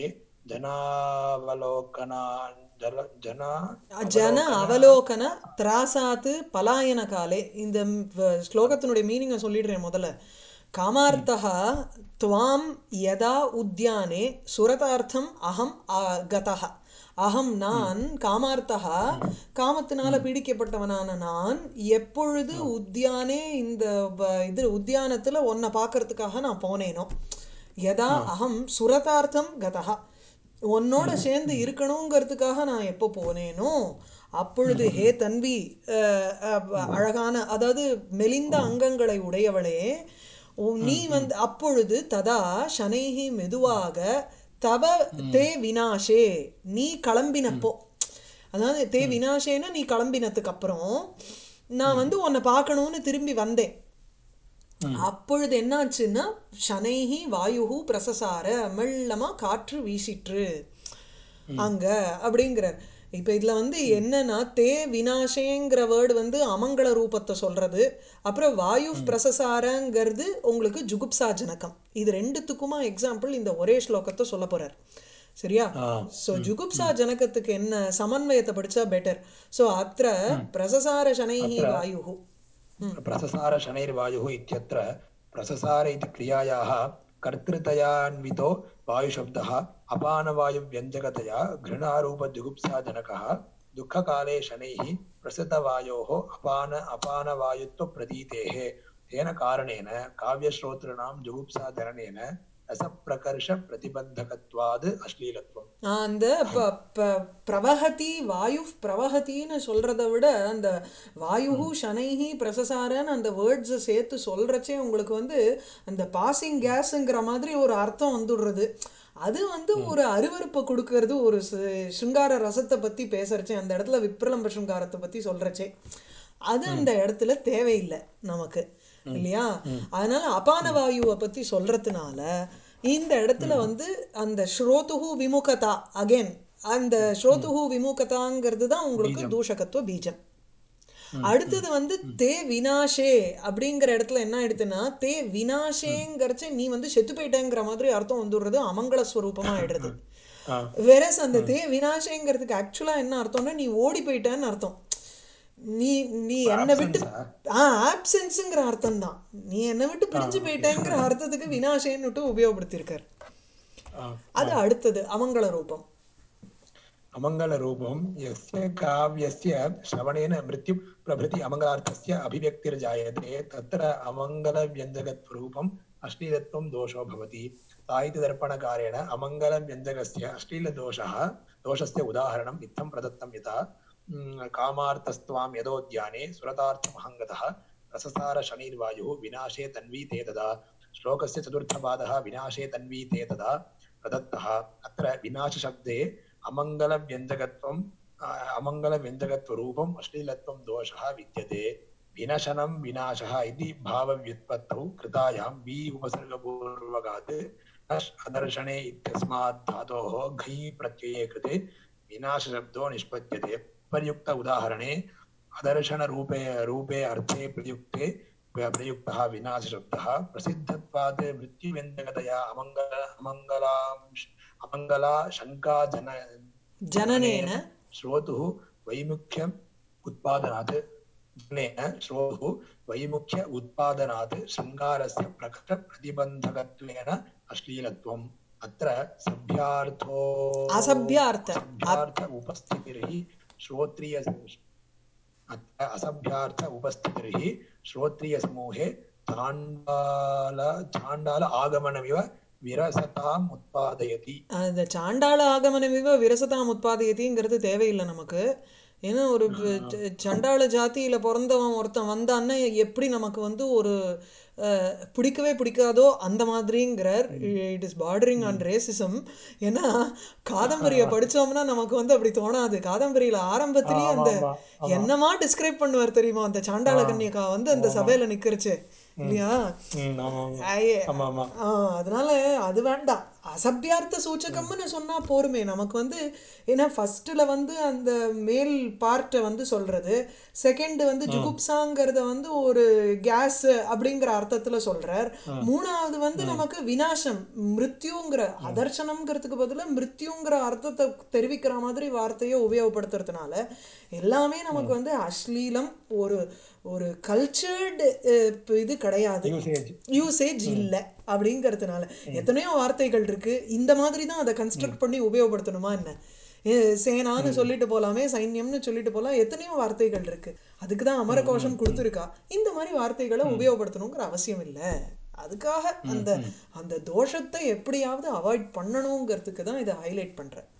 जनावलोकना जना ஜன அவலோகன திராசாத்து பலாயன காலே. இந்த ஸ்லோகத்தினுடைய மீனிங்கை சொல்லிடுறேன் முதல்ல. காமார்த்தः துவாம் யதா உத்யானே சுரதார்த்தம் அகம் கதः. அகம் நான் காமார்த்தகா காமத்தினால பீடிக்கப்பட்டவனான நான் எப்பொழுது உத்தியானே இந்த இது உத்தியானத்துல உன்னை பார்க்கறதுக்காக நான் போனேனோ, யதா அகம் சுரதார்த்தம் கதா உன்னோட சேர்ந்து இருக்கணுங்கிறதுக்காக நான் எப்போ போனேனோ அப்பொழுது ஹே தன்வி அழகான அதாவது மெலிந்த அங்கங்களை உடையவளே நீ வந்து அப்பொழுது ததா சனைஹி மெதுவாக தவ தே வினாஷே நீ கிளம்பினப்போ, அதாவது தே வினாஷேன்னா நீ கிளம்பினதுக்கு அப்புறம் நான் வந்து உன்னை பார்க்கணும்னு திரும்பி வந்தேன். அப்பொழுது என்னாச்சுன்னா சனைஹி வாயுஹு பிரசசார மெல்லமா காற்று வீசிற்று அங்க அப்படிங்கிறார். இப்போ இதில் வந்து என்னன்னா தே வினாசேங்கிற வேர்டு வந்து அமங்கள ரூபத்தை சொல்றது, அப்புறம் வாயு பிரசசாரங்கிறது உங்களுக்கு ஜுகுப்சா ஜனகம். இது ரெண்டுத்துக்குமா எக்ஸாம்பிள் இந்த ஒரே ஸ்லோகத்தை சொல்ல போறார். சரியா? ஸோ ஜுகுப்சா ஜனகத்துக்கு என்ன சமன்வயத்தை படிச்சா பெட்டர். ஸோ அத்திர பிரசசார சனைஹி अत्र வாயு. प्रससार शनैर्वायुः इत्यत्र प्रससार इति क्रियायाः कर्तृतयान्वितो वायुशब्दः अपानवायुव्यञ्जकतया घृणारूपजुगुप्साजनकः दुःखकाले शनैः प्रसृतवायोः अपान अपानवायुत्वप्रतीतेः तेन कारणेन काव्यश्रोतॄणां जुगुप्साजननेन रसप्रकर्षप्रतिबन्धकत्वाद् अश्लीलत्वम्. அந்த ப ப பிரவஹதி வாயு பிரவஹத்தின்னு சொல்கிறத விட அந்த வாயு சனைஹி பிரசசாரன்னு அந்த வேர்ட்ஸை சேர்த்து சொல்கிறச்சே உங்களுக்கு வந்து அந்த பாசிங் கேஸுங்கிற மாதிரி ஒரு அர்த்தம் வந்துடுறது. அது வந்து ஒரு அருவருப்பை கொடுக்கறது. ஒரு சிருங்கார ரசத்தை பற்றி பேசுறச்சே அந்த இடத்துல விப்ரலம்ப சிருங்காரத்தை பற்றி சொல்கிறச்சே அது அந்த இடத்துல தேவையில்லை நமக்கு இல்லையா? அதனால அபான வாயுவை பற்றி சொல்கிறதுனால இந்த இடத்துல வந்து அந்த ஸ்ரோதுஹு விமுகதா அகெயின் அந்த ஸ்ரோதுஹு விமுகதாங்கிறது தான் உங்களுக்கு தூஷகத்துவ பீஜம். அடுத்தது வந்து தே வினாஷே அப்படிங்கிற இடத்துல என்ன ஆயிடுதுன்னா தே வினாஷேங்கிறச்ச நீ வந்து செத்து போயிட்டேங்கிற மாதிரி அர்த்தம் வந்துடுறது, அமங்கள ஸ்வரூபமா ஆயிடுறது. வேறஸ் அந்த தே வினாஷேங்கிறதுக்கு ஆக்சுவலா என்ன அர்த்தம்னா நீ ஓடி போயிட்டேன்னு அர்த்தம். நீ நீ என்னை விட்டு ஆ ஆப்சன்ஸுங்கிற அர்த்தம் தான். நீ என்னை விட்டு பிரிஞ்சு போயிட்டேங்கிற அர்த்தத்துக்கு வினாசேன்னு விட்டு உபயோகப்படுத்தியிருக்கார். அது அடுத்தது அமங்கள ரூபம். अमंगल रूपम यस्य काव्यस्य श्रवणेन मृत्यु प्रभृति अमंगलार्थस्य अभिव्यक्तिर्जायते तत्र अमंगल व्यञ्जकत्वरूपम् अश्लीलत्वं दोषो भवति. साहित्य दर्पणकारेण अमंगल व्यञ्जकस्य अश्लीलदोषः दोषस्य उदाहरणम् इत्थं प्रदत्तं यथा कामार्थस्त्वां यदोद्याने सुरतार्थमहङ्गतः रससार शनिर्वायुः विनाशे तन्वी ते तदा. श्लोकस्य चतुर्थपादः विनाशे तन्वी ते तदा प्रदत्तः. अत्र विनाशशब्दे अमङ्गलव्यञ्जकत्वम् अमङ्गलव्यञ्जकत्वरूपम् अश्लीलत्वं दोषः विद्यते. विनशनं विनाशः इति भावव्युत्पत्तौ कृतायां वि उपसर्गपूर्वकात् नश् अदर्शने इत्यस्मात् धातोः घञ् प्रत्यये कृते विनाशशब्दो निष्पद्यते. पर्युक्त उदाहरणे अदर्शनरूपे रूपे अर्थे प्रयुक्ते प्रयुक्तः विनाशशब्दः प्रसिद्धत्वात् मृत्युव्यञ्जकतया अमङ्गल अमङ्गलांश अमङ्गला शङ्का जन जननेन श्रोतुः वैमुख्यम् उत्पादनात् जननेन श्रोतुः वैमुख्य उत्पादनात् शृङ्गारस्य प्रकटप्रतिबन्धकत्वेन अश्लीलत्वम्. अत्र सभ्यार्थो असभ्यार्थ असभ्यार्थ उपस्थितिर्हि श्रोत्रिय अत्र असभ्यार्थ उपस्थितिर्हि श्रोत्रियसमूहे चाण्डाल चाण्डाल आगमनमिव விரசதாம் உத்பாதயதி. அந்த சாண்டாள ஆகமனமிவ விரசதாம் உத்பாதயதிங்கிறது தேவையில்லை நமக்கு. ஏன்னா ஒரு சண்டாள ஜாத்தியில் பிறந்தவன் ஒருத்தன் வந்தான்னா எப்படி நமக்கு வந்து ஒரு பிடிக்கவே பிடிக்காதோ அந்த மாதிரிங்கிறார். It is bordering on racism. ஏன்னா காதம்பரியை படித்தோம்னா நமக்கு வந்து அப்படி தோணாது. காதம்பரியில் ஆரம்பத்திலேயே அந்த என்னமா டிஸ்கிரைப் பண்ணுவார் தெரியுமா அந்த சாண்டாள கன்னியக்கா வந்து அந்த சபையில் நிற்கிறச்சு இல்லையா? அதனால அது வேண்டாம். அசபியார்த்த சூச்சகம்னு சொன்னா போருமே நமக்கு வந்து. ஏன்னா ஃபர்ஸ்ட்ல வந்து அந்த மேல் பார்ட்டை வந்து சொல்றது, செகண்ட் வந்து ஜுகுப்சாங்கிறத வந்து ஒரு கேஸ் அப்படிங்கிற அர்த்தத்துல சொல்றார், மூணாவது வந்து நமக்கு விநாசம் மிருத்யுங்கிற அதர்சனம்ங்கிறதுக்கு பதிலாக மிருத்யுங்கிற அர்த்தத்தை தெரிவிக்கிற மாதிரி வார்த்தையை உபயோகப்படுத்துறதுனால எல்லாமே நமக்கு வந்து அஸ்லீலம், ஒரு ஒரு கல்ச்சர்டு இது கிடையாது, யூசேஜ் இல்லை அப்படிங்கிறதுனால. எத்தனையோ வார்த்தைகள் இருக்கு, இந்த மாதிரி தான் அதை கன்ஸ்ட்ரக்ட் பண்ணி உபயோகப்படுத்தணுமா என்ன? சேனான்னு சொல்லிட்டு போலாமே, சைன்யம்னு சொல்லிட்டு போலாம், எத்தனையோ வார்த்தைகள் இருக்கு. அதுக்கு தான் அமரகோஷம் கொடுத்துருக்கா. இந்த மாதிரி வார்த்தைகளை உபயோகப்படுத்தணுங்கிற அவசியம் இல்லை. அதுக்காக அந்த அந்த தோஷத்தை எப்படியாவது அவாய்ட் பண்ணணுங்கிறதுக்கு தான் இதை ஹைலைட் பண்றேன்.